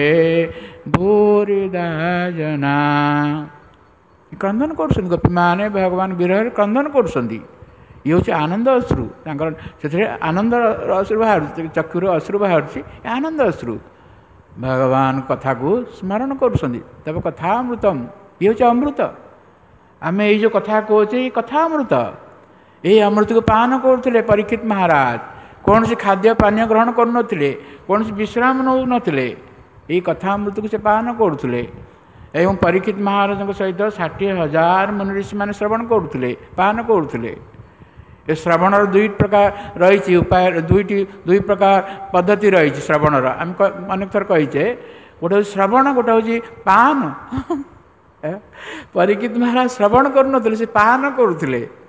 ଭୂରିଦା ଜନା। କ୍ରନ୍ଦନ କରୁଛନ୍ତି ଗୋପୀମାନେ, ଭଗବାନ ବିରହରେ କ୍ରନ୍ଦନ କରୁଛନ୍ତି। ଇଏ ହେଉଛି ଆନନ୍ଦ ଅଶ୍ରୁ। ତାଙ୍କର ସେଥିରେ ଆନନ୍ଦର ଅଶ୍ରୁ ବାହାରୁଛି, ଚକ୍ଷୁର ଅଶ୍ରୁ ବାହାରୁଛି, ଆନନ୍ଦ ଅଶ୍ରୁ। ଭଗବାନ କଥାକୁ ସ୍ମରଣ କରୁଛନ୍ତି। ତେବେ କଥା ଅମୃତମ୍, ଇଏ ହେଉଛି ଅମୃତ। ଆମେ ଏଇ ଯେଉଁ କଥା କହୁଛେ ଏଇ କଥା ଅମୃତ। ଏଇ ଅମୃତକୁ ପାନ କରୁଥିଲେ ପରୀକ୍ଷିତ ମହାରାଜ। କୌଣସି ଖାଦ୍ୟ ପାନୀୟ ଗ୍ରହଣ କରୁନଥିଲେ, କୌଣସି ବିଶ୍ରାମ ନେଉନଥିଲେ, ଏଇ କଥା ଅମୃତକୁ ସେ ପାନ କରୁଥିଲେ। ଏବଂ ପରୀକ୍ଷିତ ମହାରାଜଙ୍କ ସହିତ ଷାଠିଏ ହଜାର ମୁନି ଋଷିମାନେ ଶ୍ରବଣ କରୁଥିଲେ, ପାନ କରୁଥିଲେ। ଏ ଶ୍ରବଣର ଦୁଇ ପ୍ରକାର ରହିଛି ଉପାୟ, ଦୁଇଟି ଦୁଇ ପ୍ରକାର ପଦ୍ଧତି ରହିଛି ଶ୍ରବଣର। ଆମେ ଅନେକ ଥର କହିଛେ, ଗୋଟେ ହେଉଛି ଶ୍ରବଣ, ଗୋଟେ ହେଉଛି ପାନ। ପରୀକ୍ଷିତ ମହାରାଜ ଶ୍ରବଣ କରୁନଥିଲେ, ସେ ପାନ କରୁଥିଲେ।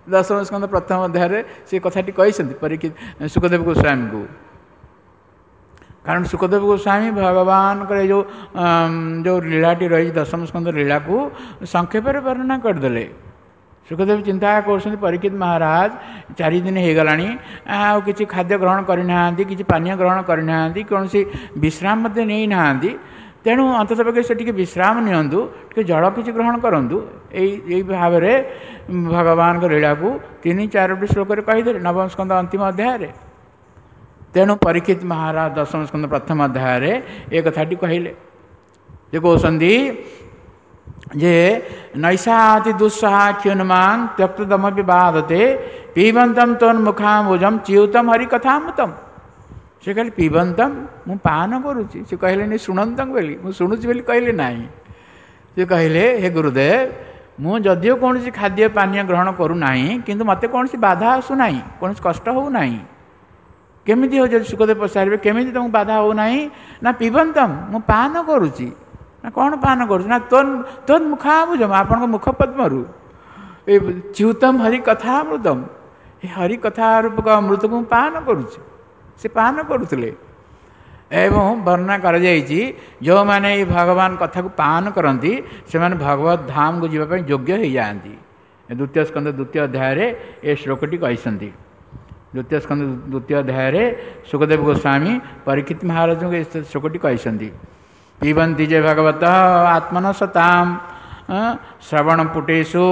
दशम स्कंद प्रथम अध्याय से कथाटी कही परीक्षित सुखदेव गोस्वामी को। कारण सुखदेव गोस्वामी भगवान जो जो लीलाटी रही दशम स्कंद लीला को संक्षेप वर्णना करदे। सुखदेव चिंता कर परीक्षित महाराज चार दिन हो गला आ कि खाद्य ग्रहण करना कि पानीय ग्रहण करना कौन सी विश्राम नहीं ना तेणु अंतत पक्षे से टी विश्राम नियंतु टे जल किसी ग्रहण करूँ यही भाव में भगवान लीला को तीन चारोटी श्लोक कहीदे नवम स्कंद अंतिम अध्याय। तेणु परीक्षित महाराज दशम स्कंद प्रथम अध्याय एक कथाटी कहले जे कहते जे नैषाति दुस्सहा ख्युन्मान त्यक्तदम विवादते पीबंतम तोन्मुखाम्बुजम च्युतम हरि कथामृतम। से कहले पीबंतम मु पान करुच्ची से कहले नहीं शुणंतम बोली मुझे शुणुची बोली कहले नहीं। से कहले हे गुरुदेव मु जदियो कौन खाद्य पानीय ग्रहण करूना किंतु मत कौन बाधा आसूना कौन कष्ट होना केमी हो जब सुखदेव पचारे केमी तुमको बाधा होना ना पीबंतम मु पान करुच्ची ना कौन पान कर ना तोन तोन मुखाम्बुजम आपण मुख पद्मरु च्युतम हरि कथामृतम हरि कथा रूपक अमृत को पान करुच्ची से पान करुले। एवं वर्णना कर जो मैंने भगवान कथा को पान करती से माने भगवत धाम को जीवाई योग्य हो जाती। द्वितीय स्कंद द्वितीय अध्याय ये श्लोकटी कही। द्वितीय स्कंद द्वितीय अध्याय सुखदेव गोस्वामी परीक्षित महाराज को इस श्लोकटी कही पीबंती जे भगवत आत्मन सताम श्रवण पुटेशु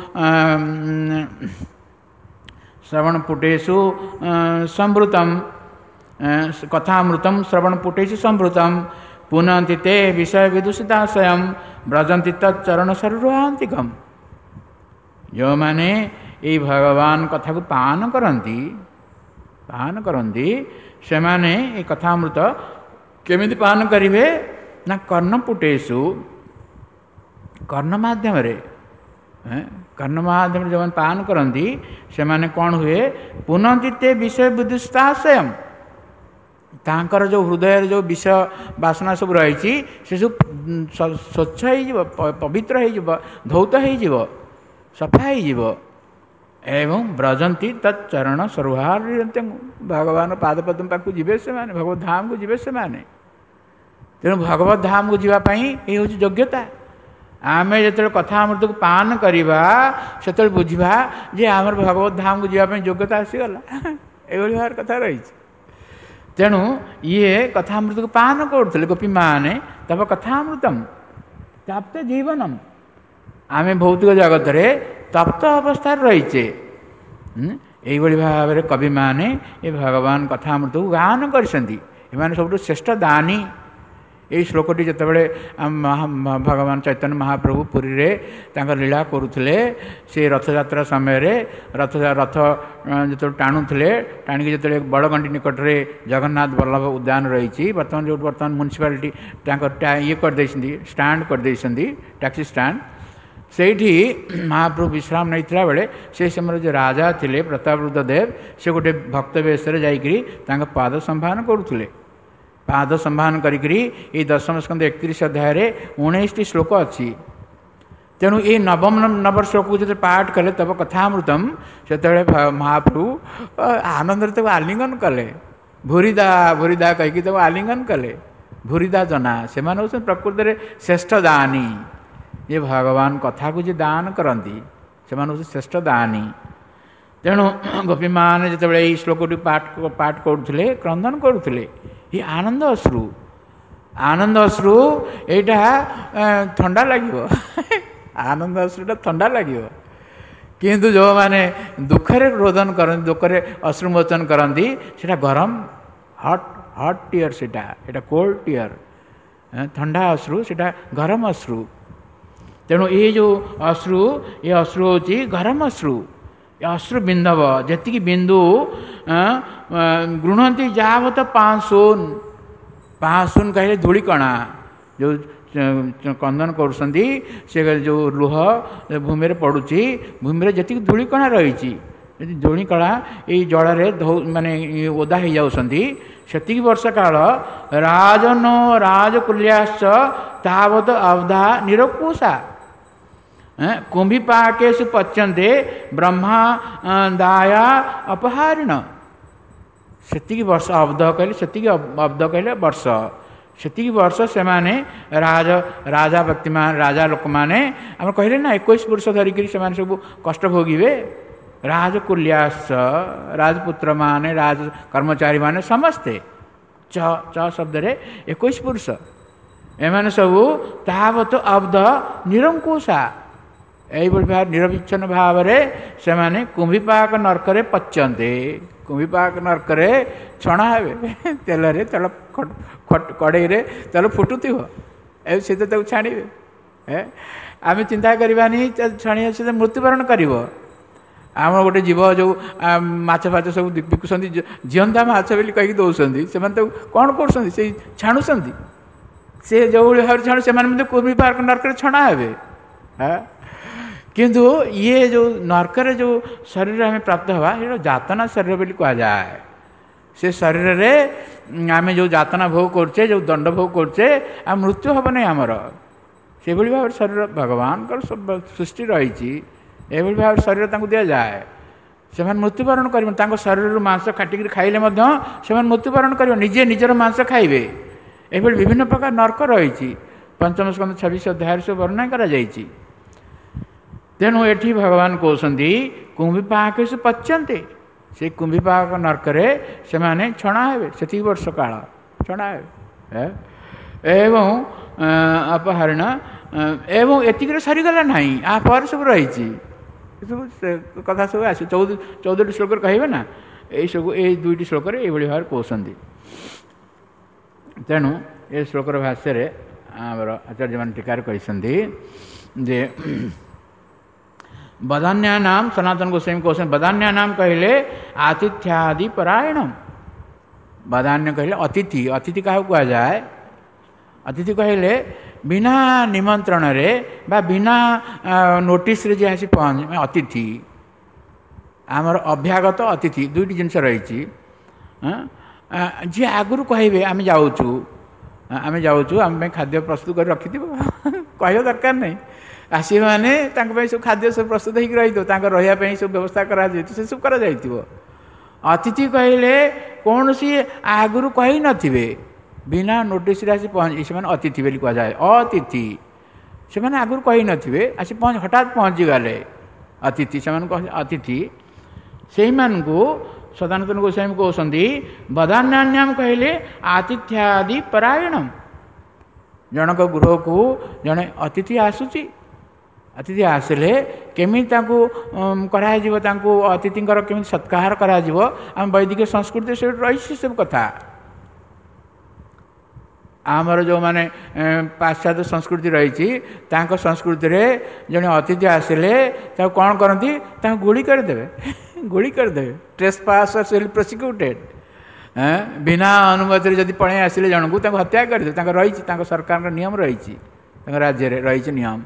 श्रवण पुटेशु संवृतम कथामृतम श्रवण पुटेशु संवृतम पुनंति ते विषय विदूषिताशयम व्रजंति तच्चरण सरोहांतिकम। जो माने ये भगवान कथा को पान करती पान करती से माने ये कथामृत केमिति पान करिवे ना कर्ण पुटेशु कर्ण माध्यम कर्ण माध्यम जो पान करती से माने कौन हुए पुनंति ते विषय विदूषिताशयम तांकर जो हृदय जो विषय बासना सब रही से सब स्वच्छ हो पवित्र हो धौत हो सफा हो एवं व्रजंती तच्चरण सरोहार भगवान पादपद्म पाक जीवे से माने भगवत धाम को जीवे से माने। तेणु भगवत धाम को जीवाई ये हूँ योग्यता। आमे जो कथामृत को पान करवा से बुझा जे आमर भगवत धाम को जीवाई योग्यता आसीगला ये भाव कथा रही। तेणु ये कथामृत को पान करते गोपी माने तब कथामृतम तप्त जीवनम आमे भौतिक जगत रे तप्त अवस्था रहीचे। यही भाव में कवि माने ये भगवान कथामृत को गान करछंती एमाने सबुठ श्रेष्ठ दानी। यही श्लोकटी जितेबाला भगवान चैतन्य महाप्रभु पुरी रे तांकर लीला करुले से रथयात्रा समय रथ रथ जो टाणुले टाणिकी जो बड़गंडी निकट में जगन्नाथ बल्लभ उद्यान रही बर्तमान जो बर्तमान म्युनिसिपालिटी ये करदे स्टाण्ड करदे टैक्सी स्टाण्ड से महाप्रभु विश्राम नहीं बेले से समय जो राजा थे प्रतापरुद्र देव से गोटे भक्त वेश जाकि पाद संभान करुले पाद संभान करी ये दशम स्कंद एकतीस अध्याय उन्नीस टी श्लोक अच्छी। तेणु ये नवम नंबर श्लोक को जो पाठ कले तब कथामृतम से महाप्रभु आनंद तक आलिंगन कले भूरीदा भूरीदा कहीकि तक आलिंगन कले भूरीदा जना से प्रकृति में श्रेष्ठ दानी। ये भगवान कथा को जो दान करती से श्रेष्ठ दानी। तेणु गोपी मान जो ये श्लोकटी पाठ पाठ करुले क्रंदन करुले ये आनंद अश्रु आनंद अश्रु यहाँ ठंडा लगे आनंद अश्रुटा ठंडा लगे किंतु जो माने दुखरे रोदन करती दुखरे अश्रुमोचन करती से गरम हट हट टीयर से कोल्ड टीयर ठंडा अश्रु से गरम अश्रु। तेणु ये जो अश्रु ये अश्रु होची गरम अश्रु अश्रु बिंदव जी बिंदु गृहती जावत पाँचून पाँचून कहे धूलिकणा जो कंदन करुँगी से जो लुह भूमि पड़ुची भूमि जी धूलिकणा रही धूलिकणा ये जल माने ओदा हो जाती से वर्ष काल राजनो राजकुल्याश्च तावत अवधा निरकुशा कुंभिपाकेषु पच्यन्ते ब्रह्मा दाया अपहारिण सेतिकी वर्ष अब्द कहले सेतिकी अब्द कहले वर्ष सेतिकी वर्ष से माने राज राजा व्यक्ति मान राजा लोक माने हम कहले ना इक्कीस वर्ष धरिकी से माने सब कष्ट भोगिबे राजकुल्याश्च राजपुत्र माने राज कर्मचारी माने समस्ते च च शब्द रे इक्कीस पुरुष एमाने सबू तावत अब्द निरंकुशा एइबोली भाव निरविच्छिन्न भाव रे से माने कुंभिपाक नरकरे पच्यन्ते कुंभिपाक नरकरे छणा हेबे तेल रे तेल कड़ई रे तेल फुटुथिबो ए से तो छाणीबे ए आमे चिंता करबानी छाणी से मृत्युवरण करिवो आम गोटे जीव जो माछ फाच सब बिकुंट जीवंता माछ बोली कहीकि दौरान से कौन कर छाणुंट से जो भाव छाणु से कुंभिपाक नरक छणा हे किंतु ये जो नरक जो शरीर आम प्राप्त हवा ये जातना शरीर बोली कह जाए से शरीर में आम जो जातना भोग करचे जो दंड भोग करचे आ मृत्यु हम नहीं आमर से भाव शरीर भगवान सृष्टि रही एभली भाव शरीर दि जाए से मृत्युवरण कर शरीर मांस काटिक खाइले से मृत्युवरण कर निजे निजर मांस खाइबे एभली विभिन्न प्रकार नरक रही पंचम स्कंद छब्बीस अध्याय से वर्णना करा जायछि तेणु एठी भगवान कहते कुंभिपाक से पच्यन्ते से कुंभिपाक नरक से माने छणा हे से वर्ष काल छणा हे एवं अपहरण एवं एतिक सरीगला ना आप सब रही सब कथा सब आस चौदह चौदह श्लोक कहे ना यही सब ये दुईट श्लोक ये भाव कहते तेणु ये श्लोकर भाष्य आमर आचार्य मान टीकार कहते जे बदान्यानाम सनातन गोस्वामी कहते बदान्यानाम कहले आतिथ्यादि परायणम बदान्य कहले अतिथि अतिथि क्या कह जाए अतिथि कहले बिना निमंत्रण रे बा बिना नोटिस रे जे आसी पहुँच अतिथि आमर अभ्यागत अतिथि दुईटी जिनस रही जी आगुरी कहे आम जाऊँ आम जाऊँ आम खाद्य प्रस्तुत कर रखि कह दरकार नहीं आसी मैंने सब खाद्य सब प्रस्तुत होकर रही रही सब व्यवस्था करा से सब करा अतिथि कहले कौन सी आगुरी कही नथिबे बिना नोटिस आसी पहुँच से अतिथि बोली कह जाए अतिथि से आगुरी कही नथिबे आसी पहुँच हठात पहुँची गले अतिथि से अतिथि से सदानंद गोस्वामी कहते बदान्यान्याम कहले आतिथ्यादि परायणम जनक गृह को जड़े अतिथि आसूची अतिथि आसिले केमी कराजिवो तांको अतिथिंकर केमी सत्कार कराजिवो आम वैदिक संस्कृति से रही सब कथा आमर जो माने पाश्चात्य संस्कृति रही संस्कृति रे जड़े अतिथि आसिले कौन करती गुड़ी करदे गुड़ी करदे ट्रेस पास विल प्रोसिक्यूटेड बिना अनुमति जदि पड़े आसिले जन को हत्या करदे रही सरकार नियम रही राज्य रही नियम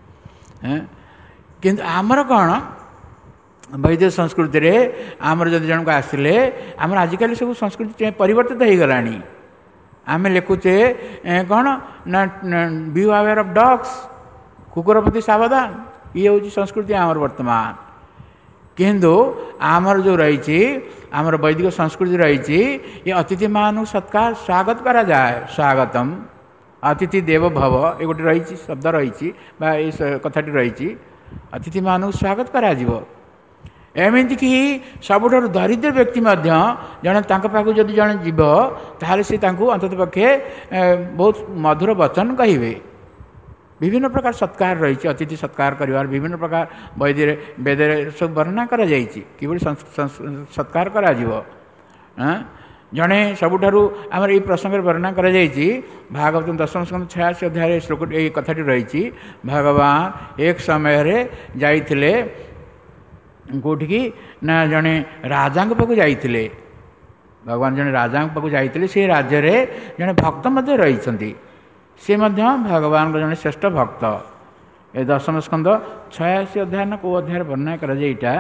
किंतु आमर कौन वैदिक संस्कृति रे आमर जदि जन को आसिले आमर आजिकल सब संस्कृति परिवर्तित हो गलानी आम लिखुचे कौन ना बी अवेयर ऑफ डॉग्स कुकुर प्रति सावधान ये हूँ संस्कृति आमर वर्तमान किंतु आमर जो रही आमर वैदिक संस्कृति रही ये अतिथि मान सत्कार स्वागत करा जाए स्वागतम अतिथि देव भव ये गोटे रही शब्द रही कथाटी रही अतिथि मान स्वागत करा एमती कि सबुठ दरिद्र व्यक्ति जड़े पाक जदि जड़े जीव ताल सी अंतत पक्षे बहुत मधुर वचन कहे विभिन्न प्रकार सत्कार रही अतिथि सत्कार कर विभिन्न प्रकार वैद्य वेद सब वर्णना कर सत्कार करा जड़े सबुठारु आमर ये प्रसंग वर्णना कर भागवत दशम स्कंद छियासी अध्याय श्लोक ये कथाटी रही भगवान एक समय जाइथिले कौटिकी ना जड़े राजा पाक जाइथिले भगवान जड़े राजा पाक जाइथिले से राज्य रे जड़े भक्त मध्य रही से भगवान जड़े श्रेष्ठ भक्त ए दशम स्कंद छियासी अध्याय ना कौ अध्याय वर्णना कर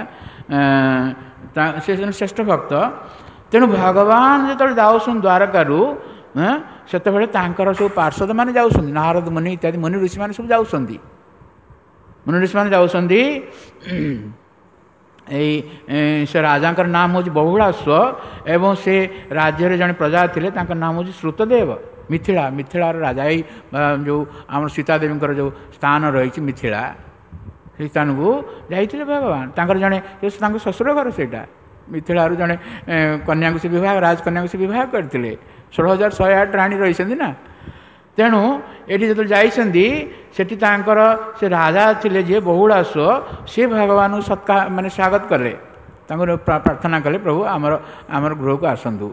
श्रेष्ठ भक्त तेणु भगवान जो जाऊन द्वारकारु से सब पार्षद मैंने जाऊँ नारद मुनि इत्यादि मुनि ऋषि मैंने सब जाऊँ मुनि ऋषि मैंने जाऊँगी यही से राजा नाम हूँ बहुलाश्व एवं से राज्य जड़े प्रजा थे नाम हूँ श्रुतदेव मिथिला मिथिलार राजा यही जो आम सीतादेवी जो स्थान रही मिथिला से स्थान को जाइए भगवान तांकर जड़े ससुर घर से मिथिलार जड़े कन्या को से विवाह राजकन्या को से विवाह करते षोल हजार शहे आठ राणी रही ना तेणु ये जो जाइंट से से राजा थे जी बहुलाश्व सी भगवान सत्कार माने स्वागत कले प्रार्थना कले प्रभु आमर आमर गृह को आसतु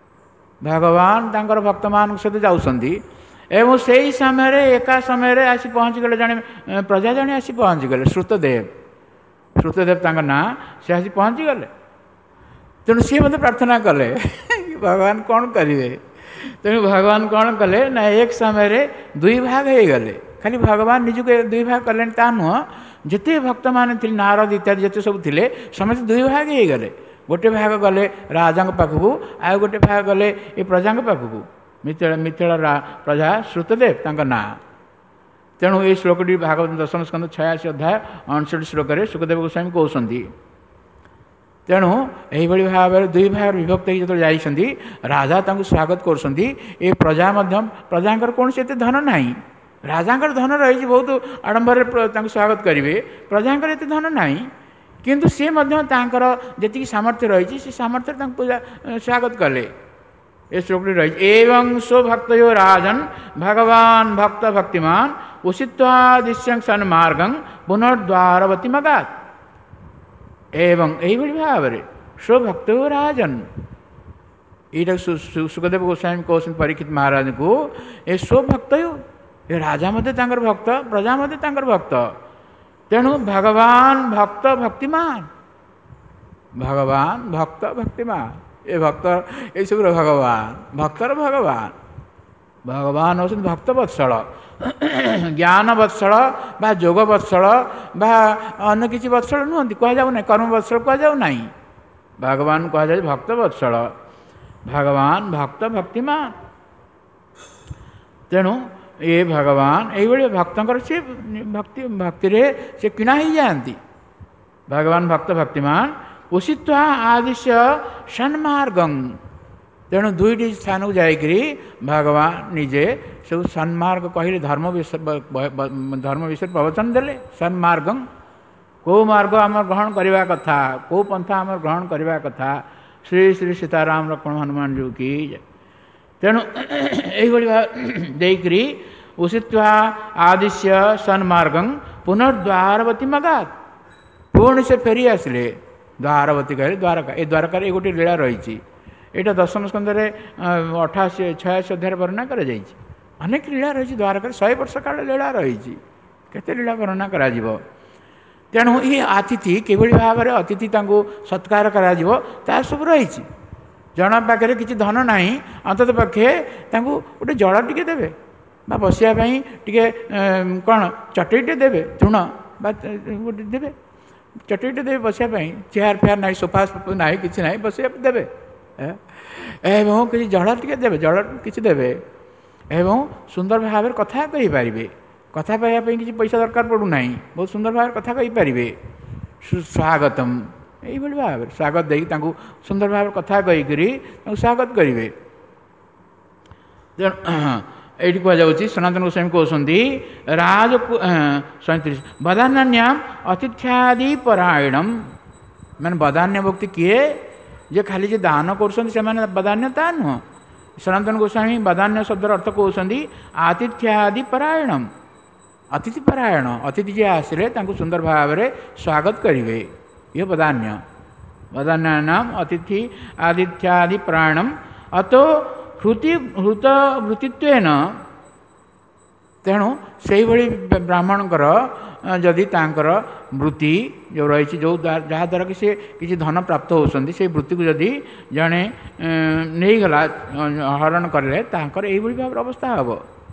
भगवान तांकर भक्त मान सहित जाऊँगी एवं से ही समय एका समय आसी पहुँची गले जड़े प्रजा जड़े आसी पहुँची गले श्रुतदेव श्रुतदेव तांकर ना से आसी पहुँची गले तेणु सी मत प्रार्थना कले भगवान कौन करेंगे तेणु भगवान कौन कले ना एक समय दुई भाग हो गले खाली भगवान निजुक दुई भाग कले ता नुह जिते भक्त मैंने नारद इत्यादि जिते सब थे समस्त दुई भाग हो गले गोटे भाग गले राजा पाखक आ गोटे भाग गले ये प्रजा पाखक मिथिला मिथिला प्रजा श्रुतदेव तांका ना तेणु ये श्लोकटी भागवत दशम स्कंद छयासी अध्याय अणसठ श्लोक सुखदेव गोस्वामी कहते तेणु यही भाव में दुई भाग विभक्त जो जाइंट राजा स्वागत कर प्रजा प्रजा कौन से धन ना राजा धन रही बहुत आडंबर स्वागत करेंगे प्रजा एत धन ना किंतु सी जी सामर्थ्य रही से सामर्थ्य स्वागत कले ये श्लोक रही एवं स्वभक्त राजन भगवान भक्त भक्तिमान उषित्वादिश्यं सन्मार्गं पुनर्द्वारवती मगात एवं यही भाव में स्वभक्त राजन ये सुखदेव गोस्वामी कहते परीक्षित महाराज को ये स्वभक्त ये राजा मध्य भक्त प्रजा मध्य भक्त तेणु भगवान भक्त भक्तिमान भगवान भक्त भक्तिमान ये भक्त ये सब भगवान भक्तर भगवान भगवान हूँ भक्त वत्सल ज्ञान वत्सल बा जोग वत्सल बा अन्य किसी वत्सल नुहति कहना कर्म वत्सल कहना भगवान कह जाए भक्त वत्सल भगवान भक्त भक्तिमान तेणु ये भगवान ये भक्तर से भक्ति भक्ति से किणा ही जाती भगवान भक्त भक्तिमान उषित्वा आदिश्य सन्मार्गं तेणु दुईटी स्थान को जाकरी भगवान निजे सब सन्मार्ग कहले धर्म विषय धर्म विषय प्रवचन देले सन्मार्गं को मार्ग आम ग्रहण करने कथा को पंथा आम ग्रहण करने कथा श्री श्री सीताराम लक्ष्मण हनुमान जी की तेणु यही उषित्वा आदिश्य सन्मार्गं पुनर्द्वारवती मगात पुणी से फेरी आसिले द्वारवती कहे द्वारका ये द्वारकार ये गोटे लीला रही यहाँ दशम स्कंद अठाशी छयासी अध्याय वर्णना कर अनेक लीला रही द्वारका शहे वर्ष काल लीला रही केते लीला वर्णना करा तेणु ये अतिथि किभली भाव में अतिथि सत्कार करा सब रही जन पाखे किसी धन ना अंतत पक्षे गोटे जल टे देवे बसापी टे कौन चटईटे देवे तृण गोटे देवे चटईटे देवे बसापी चेयर फेयर ना सोफा ना कि ना बस देवे एवं किसी जल टे देवे जल किसी देवे एवं सुंदर भाव में कथा कही पारे कथा पाइबा किसी पैसा दरकार पड़ूना बहुत सुंदर भाव कथा कही पारे स्वागतम यही भाव स्वागत दे सुंदर भाव कथा कहीकि स्वागत करेंगे ये कहुच्छी सनातन गोस्वामी कहते राज सैंतीस बदान्याम अतिथ्यादि परायणम मान बदान्य भक्ति किए जे खाली जे दान कर बदान्यता नुह सनातन गोस्वामी बदान्य शब्दर अर्थ कहते आतिथ्यादि परायणम अतिथि परायण अतिथि जी आसिले सुंदर भाव में स्वागत करेंगे ये बदान्य बदान्य नाम अतिथि आदित्यादि प्राणम अतो हृति हृत वृत्तित्वेन तेणु से ब्राह्मणकर जदि तांकर वृत्ति जो रही जो जहाद्वारा कि से किसी धन प्राप्त होती से वृत्ति को जदि जड़े नहीं गला हरण करें तांकर यही भाव अवस्था हम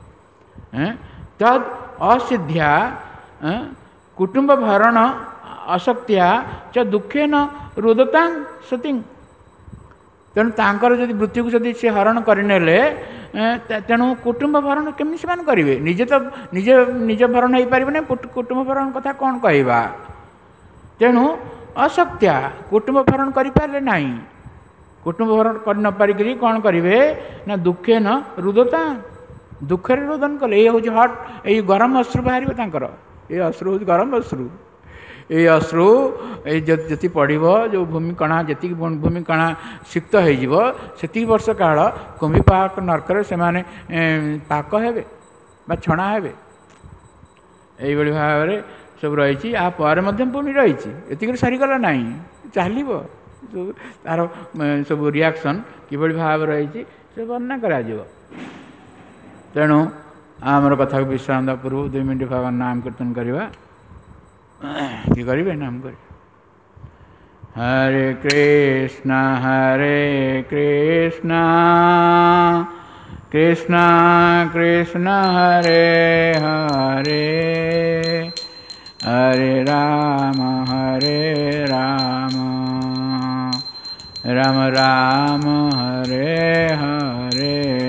तद असिद्ध्या कुटुंब भरण अशक्तिया च दुखे न रुदता सती तेणु तांकर जदि वृत्ति को जदि से हरण करने तेणु कुटुंब भरण केमी से करेंगे निजे तो निजे निज भरण हो पारे ना कुटुंब भरण कथा कौन कहवा तेणु अशक्त्या कुटुंब भरण करें ना कुटुंब भरण कर न पारिकी कौन करेंगे ना दुखे न रुदता दुखे रोदन कले ये हूँ हट ये गरम अश्रु बाहर ये अश्रु हूँ गरम अश्रु ये अश्रु जी पड़ जो भूमि कणा जी भूमि कणा सिक्त होती वर्ष काल कुंभी पाक नरकर से पाक हे छणा हे यही भाव में सब रही पर पुणी रही सरीगला ना चलो तार सब रिएक्शन किभली भाव रही से वर्णना करा तेणु आमर कथा को विश्राम पूर्व दुई मिनट भाव नाम कीर्तन करवा कि करेंगे नाम कर हरे कृष्णा हरे कृष्णा कृष्णा कृष्णा हरे हरे हरे राम हरे राम राम राम हरे हरे